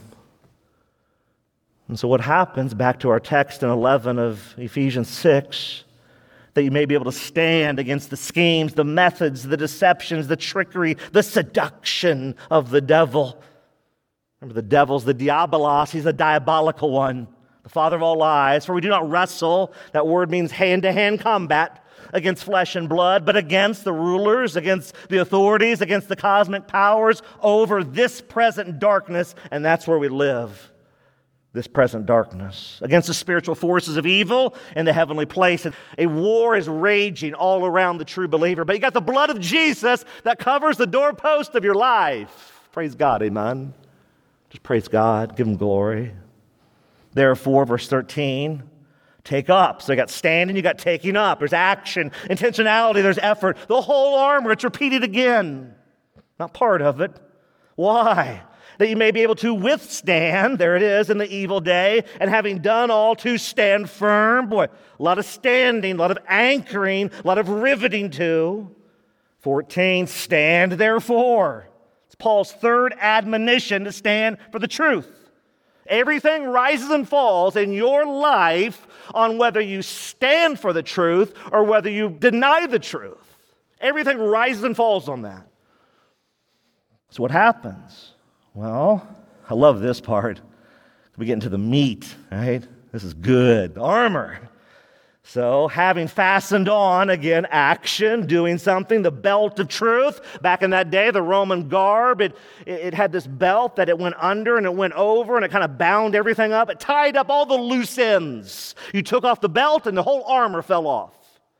And so what happens, back to our text in 11 of Ephesians 6, that you may be able to stand against the schemes, the methods, the deceptions, the trickery, the seduction of the devil. Remember, the devil's the diabolos. He's the diabolical one, the father of all lies. For we do not wrestle, that word means hand-to-hand combat, against flesh and blood, but against the rulers, against the authorities, against the cosmic powers over this present darkness, and that's where we live. This present darkness, against the spiritual forces of evil in the heavenly place. A war is raging all around the true believer, but you got the blood of Jesus that covers the doorpost of your life. Praise God, amen. Just praise God, give him glory. Therefore, verse 13, take up. So you got standing, you got taking up. There's action, intentionality, there's effort. The whole armor, it's repeated again. Not part of it. Why? That you may be able to withstand, there it is, in the evil day, and having done all, to stand firm. Boy, a lot of standing, a lot of anchoring, a lot of riveting to. 14, stand therefore. It's Paul's third admonition to stand for the truth. Everything rises and falls in your life on whether you stand for the truth or whether you deny the truth. Everything rises and falls on that. So what happens? Well, I love this part. We get into the meat, right? This is good. Armor. So, having fastened on, again, action, doing something, the belt of truth. Back in that day, the Roman garb, it had this belt that it went under and it went over and it kind of bound everything up. It tied up all the loose ends. You took off the belt and the whole armor fell off.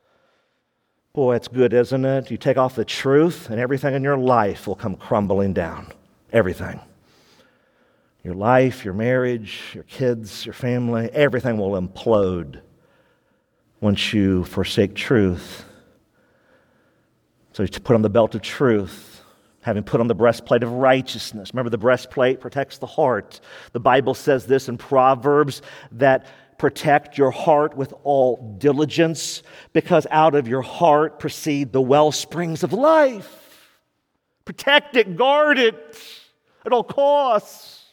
Boy, it's good, isn't it? You take off the truth and everything in your life will come crumbling down. Everything. Your life, your marriage, your kids, your family, everything will implode once you forsake truth. So you put on the belt of truth, having put on the breastplate of righteousness. Remember, the breastplate protects the heart. The Bible says this in Proverbs, that protect your heart with all diligence, because out of your heart proceed the well springs of life. Protect it, guard it at all costs.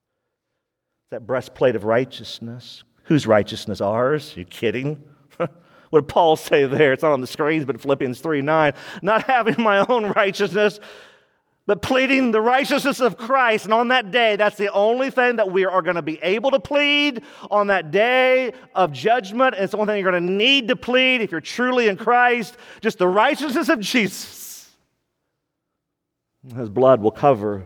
That breastplate of righteousness. Whose righteousness? Ours? Are you kidding? What did Paul say there? It's not on the screens, but Philippians 3:9. Not having my own righteousness, but pleading the righteousness of Christ. And on that day, that's the only thing that we are going to be able to plead on that day of judgment. And it's the only thing you're going to need to plead if you're truly in Christ. Just the righteousness of Jesus. His blood will cover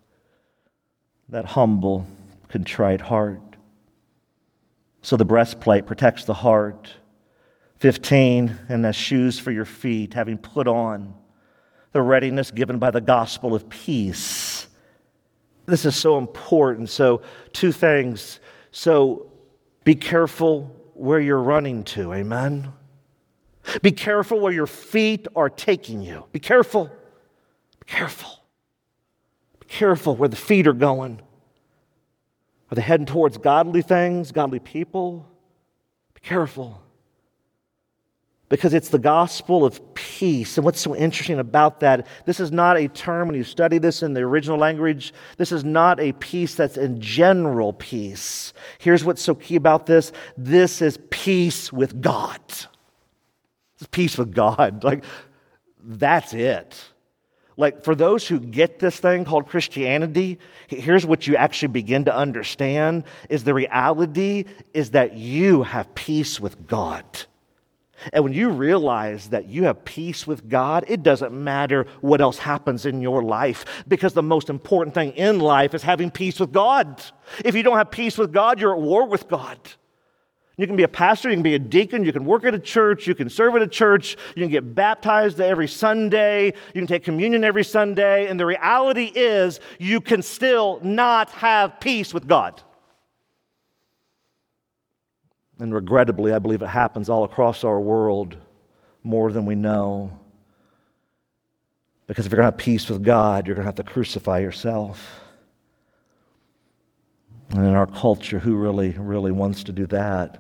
that humble, contrite heart. So the breastplate protects the heart. 15, and the shoes for your feet, having put on the readiness given by the gospel of peace. This is so important. So, two things. So, be careful where you're running to. Amen? Be careful where your feet are taking you. Be careful. Be careful. Be careful where the feet are going. Are they heading towards godly things, godly people? Be careful. Because it's the gospel of peace. And what's so interesting about that, this is not a term, when you study this in the original language, this is not a peace that's in general peace. Here's what's so key about this. This is peace with God. It's peace with God. Like, that's it. Like, for those who get this thing called Christianity, here's what you actually begin to understand, is the reality is that you have peace with God. And when you realize that you have peace with God, it doesn't matter what else happens in your life, because the most important thing in life is having peace with God. If you don't have peace with God, you're at war with God. You can be a pastor, you can be a deacon, you can work at a church, you can serve at a church, you can get baptized every Sunday, you can take communion every Sunday, and the reality is you can still not have peace with God. And regrettably, I believe it happens all across our world more than we know. Because if you're going to have peace with God, you're going to have to crucify yourself. And in our culture, who really wants to do that?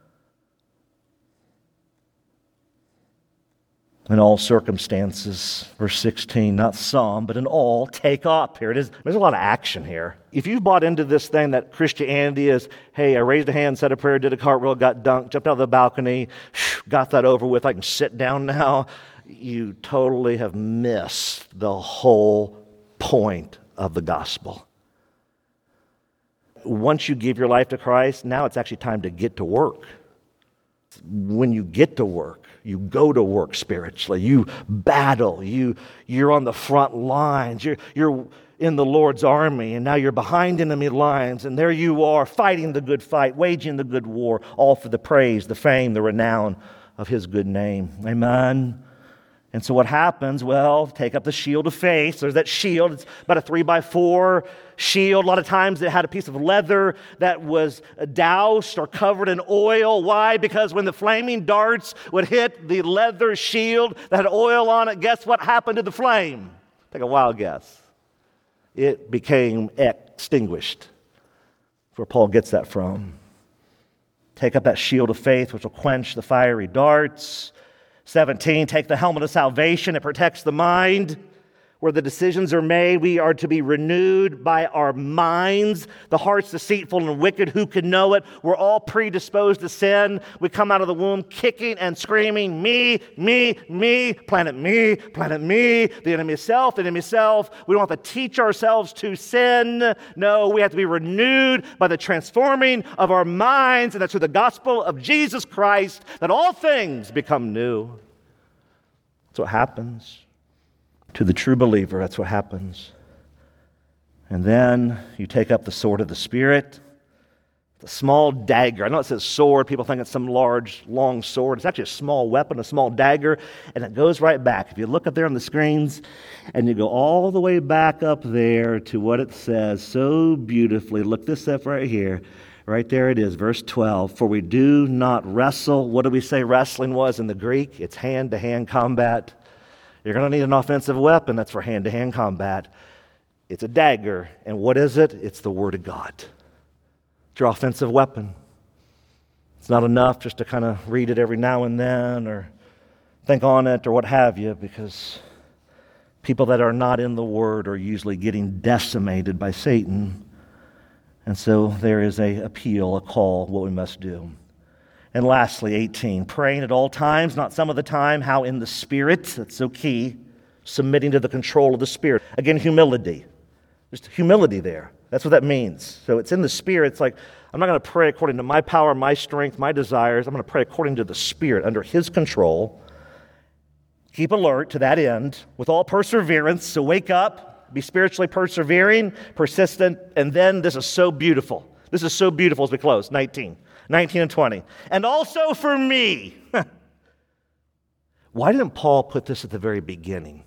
In all circumstances, verse 16, not some, but in all, take up. Here it is. There's a lot of action here. If you've bought into this thing that Christianity is, hey, I raised a hand, said a prayer, did a cartwheel, got dunked, jumped out of the balcony, got that over with, I can sit down now, you totally have missed the whole point of the gospel. Once you give your life to Christ, now it's actually time to get to work. When you get to work, you go to work spiritually. You battle. You're on the front lines. You're in the Lord's army, and now you're behind enemy lines, and there you are fighting the good fight, waging the good war, all for the praise, the fame, the renown of His good name. Amen. And so what happens? Well, take up the shield of faith. So there's that shield. It's about a 3x4 shield. A lot of times it had a piece of leather that was doused or covered in oil. Why? Because when the flaming darts would hit the leather shield that had oil on it, guess what happened to the flame? Take a wild guess. It became extinguished. That's where Paul gets that from. Take up that shield of faith, which will quench the fiery darts. 17, take the helmet of salvation. It protects the mind. Where the decisions are made, we are to be renewed by our minds. The heart's deceitful and wicked. Who can know it? We're all predisposed to sin. We come out of the womb kicking and screaming, me, planet me, the enemy is self, the enemy is self. We don't have to teach ourselves to sin. No, we have to be renewed by the transforming of our minds, and that's through the gospel of Jesus Christ that all things become new. That's what happens. To the true believer, that's what happens. And then you take up the sword of the Spirit, the small dagger. I know it says sword. People think it's some large, long sword. It's actually a small weapon, a small dagger, and it goes right back. If you look up there on the screens and you go all the way back up there to what it says so beautifully, look this up right here. Right there it is, verse 12. For we do not wrestle. What do we say wrestling was in the Greek? It's hand-to-hand combat. You're going to need an offensive weapon. That's for hand-to-hand combat. It's a dagger. And what is it? It's the Word of God. It's your offensive weapon. It's not enough just to kind of read it every now and then or think on it or what have you, because people that are not in the Word are usually getting decimated by Satan. And so there is an appeal, a call, what we must do. And lastly, 18, praying at all times, not some of the time, how in the Spirit, that's so key, submitting to the control of the Spirit. Again, humility. There's humility there. That's what that means. So it's in the Spirit. It's like, I'm not going to pray according to my power, my strength, my desires. I'm going to pray according to the Spirit, under His control. Keep alert to that end with all perseverance. So wake up, be spiritually persevering, persistent, and then this is so beautiful. This is so beautiful as we close, 19 and 20. And also for me. Why didn't Paul put this at the very beginning?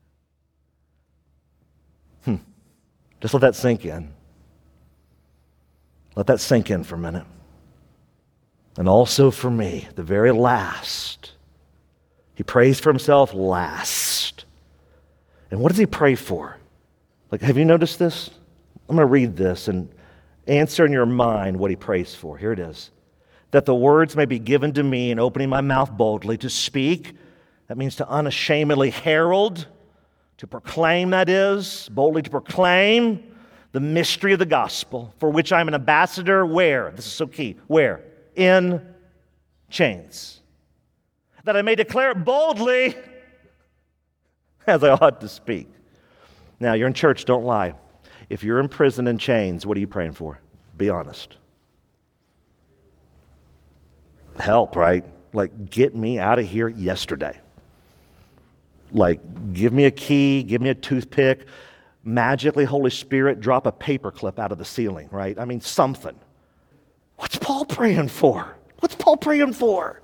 Just let that sink in. Let that sink in for a minute. And also for me, the very last. He prays for himself last. And what does he pray for? Like, have you noticed this? I'm going to read this and answer in your mind what he prays for. Here it is. That the words may be given to me in opening my mouth boldly to speak. That means to unashamedly herald, to proclaim, that is, boldly to proclaim the mystery of the gospel, for which I'm an ambassador where? This is so key. Where? In chains. That I may declare it boldly as I ought to speak. Now, you're in church, don't lie. If you're in prison in chains, what are you praying for? Be honest. Help, right? Like, get me out of here yesterday. Like, give me a key, give me a toothpick. Magically, Holy Spirit, drop a paperclip out of the ceiling, right? I mean, something. What's Paul praying for? What's Paul praying for?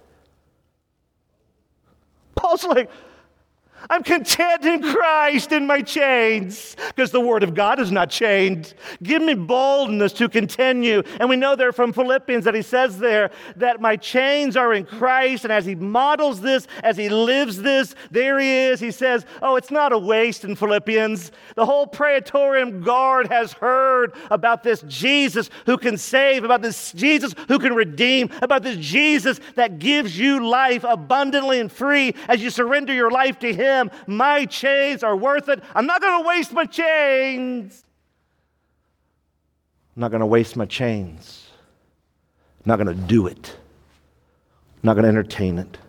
Paul's like, I'm content in Christ in my chains, because the Word of God is not chained. Give me boldness to continue. And we know there from Philippians that he says there that my chains are in Christ. And as he models this, as he lives this, there he is. He says, oh, it's not a waste in Philippians. The whole Praetorian Guard has heard about this Jesus who can save, about this Jesus who can redeem, about this Jesus that gives you life abundantly and free as you surrender your life to him. My chains are worth it. I'm not going to waste my chains. I'm not going to waste my chains. I'm not going to do it. I'm not going to entertain it.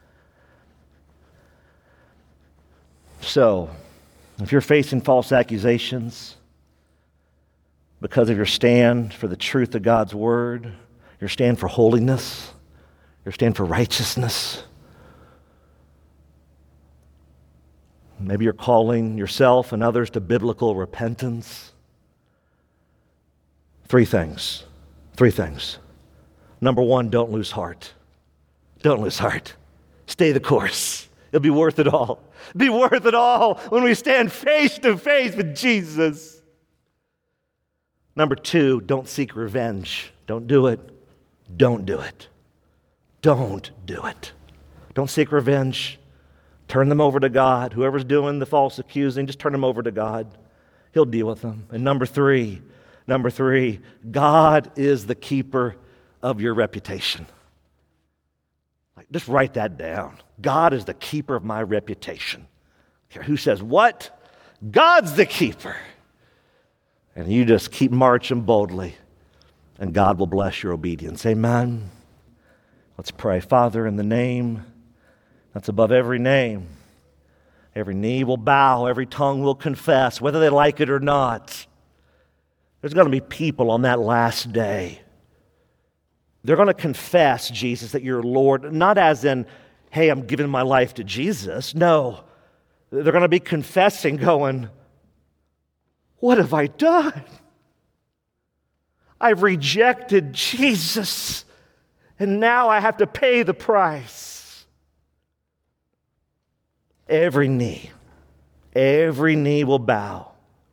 So, if you're facing false accusations because of your stand for the truth of God's Word, your stand for holiness, your stand for righteousness, maybe you're calling yourself and others to biblical repentance. Three things. Number one, don't lose heart. Don't lose heart. Stay the course. It'll be worth it all. Be worth it all when we stand face to face with Jesus. Number two, don't seek revenge. Don't do it. Don't do it. Don't do it. Don't seek revenge. Turn them over to God. Whoever's doing the false accusing, just turn them over to God. He'll deal with them. And number three, God is the keeper of your reputation. Like, just write that down. God is the keeper of my reputation. Who says what? God's the keeper. And you just keep marching boldly, and God will bless your obedience. Amen. Let's pray. Father, in the name that's above every name, every knee will bow, every tongue will confess, whether they like it or not. There's going to be people on that last day. They're going to confess, Jesus, that you're Lord, not as in, hey, I'm giving my life to Jesus. No, they're going to be confessing, going, what have I done? I've rejected Jesus, and now I have to pay the price. Every knee will bow,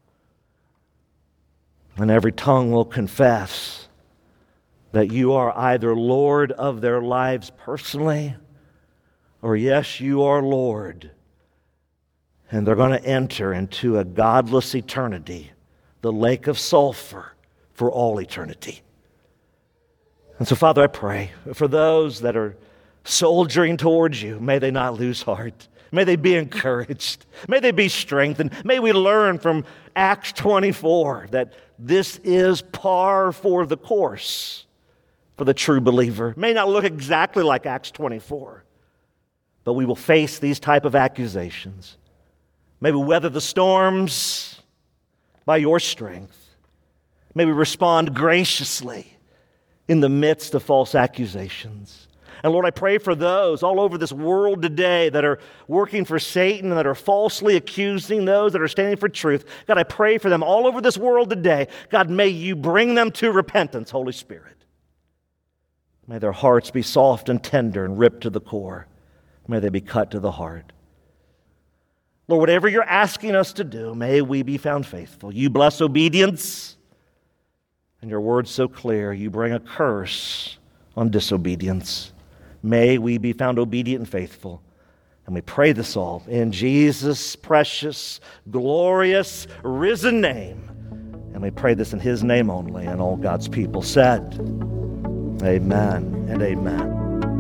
and every tongue will confess that you are either Lord of their lives personally, or yes, you are Lord. And they're going to enter into a godless eternity, the lake of sulfur for all eternity. And so, Father, I pray for those that are soldiering towards you, may they not lose heart. May they be encouraged. May they be strengthened. May we learn from Acts 24 that this is par for the course for the true believer. It may not look exactly like Acts 24, but we will face these type of accusations. May we weather the storms by your strength. May we respond graciously in the midst of false accusations. And Lord, I pray for those all over this world today that are working for Satan and that are falsely accusing those that are standing for truth. God, I pray for them all over this world today. God, may you bring them to repentance, Holy Spirit. May their hearts be soft and tender and ripped to the core. May they be cut to the heart. Lord, whatever you're asking us to do, may we be found faithful. You bless obedience, and your word's so clear. You bring a curse on disobedience. May we be found obedient and faithful. And we pray this all in Jesus' precious, glorious, risen name. And we pray this in his name only. And all God's people said, amen and amen.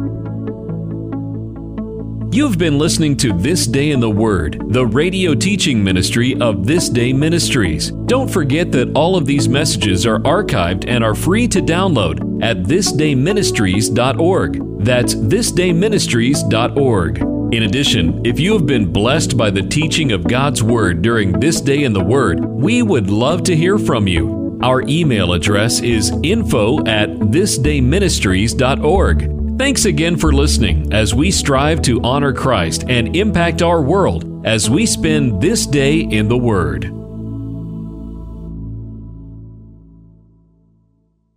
You've been listening to This Day in the Word, the radio teaching ministry of This Day Ministries. Don't forget that all of these messages are archived and are free to download at thisdayministries.org. That's thisdayministries.org. In addition, if you have been blessed by the teaching of God's Word during This Day in the Word, we would love to hear from you. Our email address is info@thisdayministries.org. Thanks again for listening as we strive to honor Christ and impact our world as we spend this day in the Word.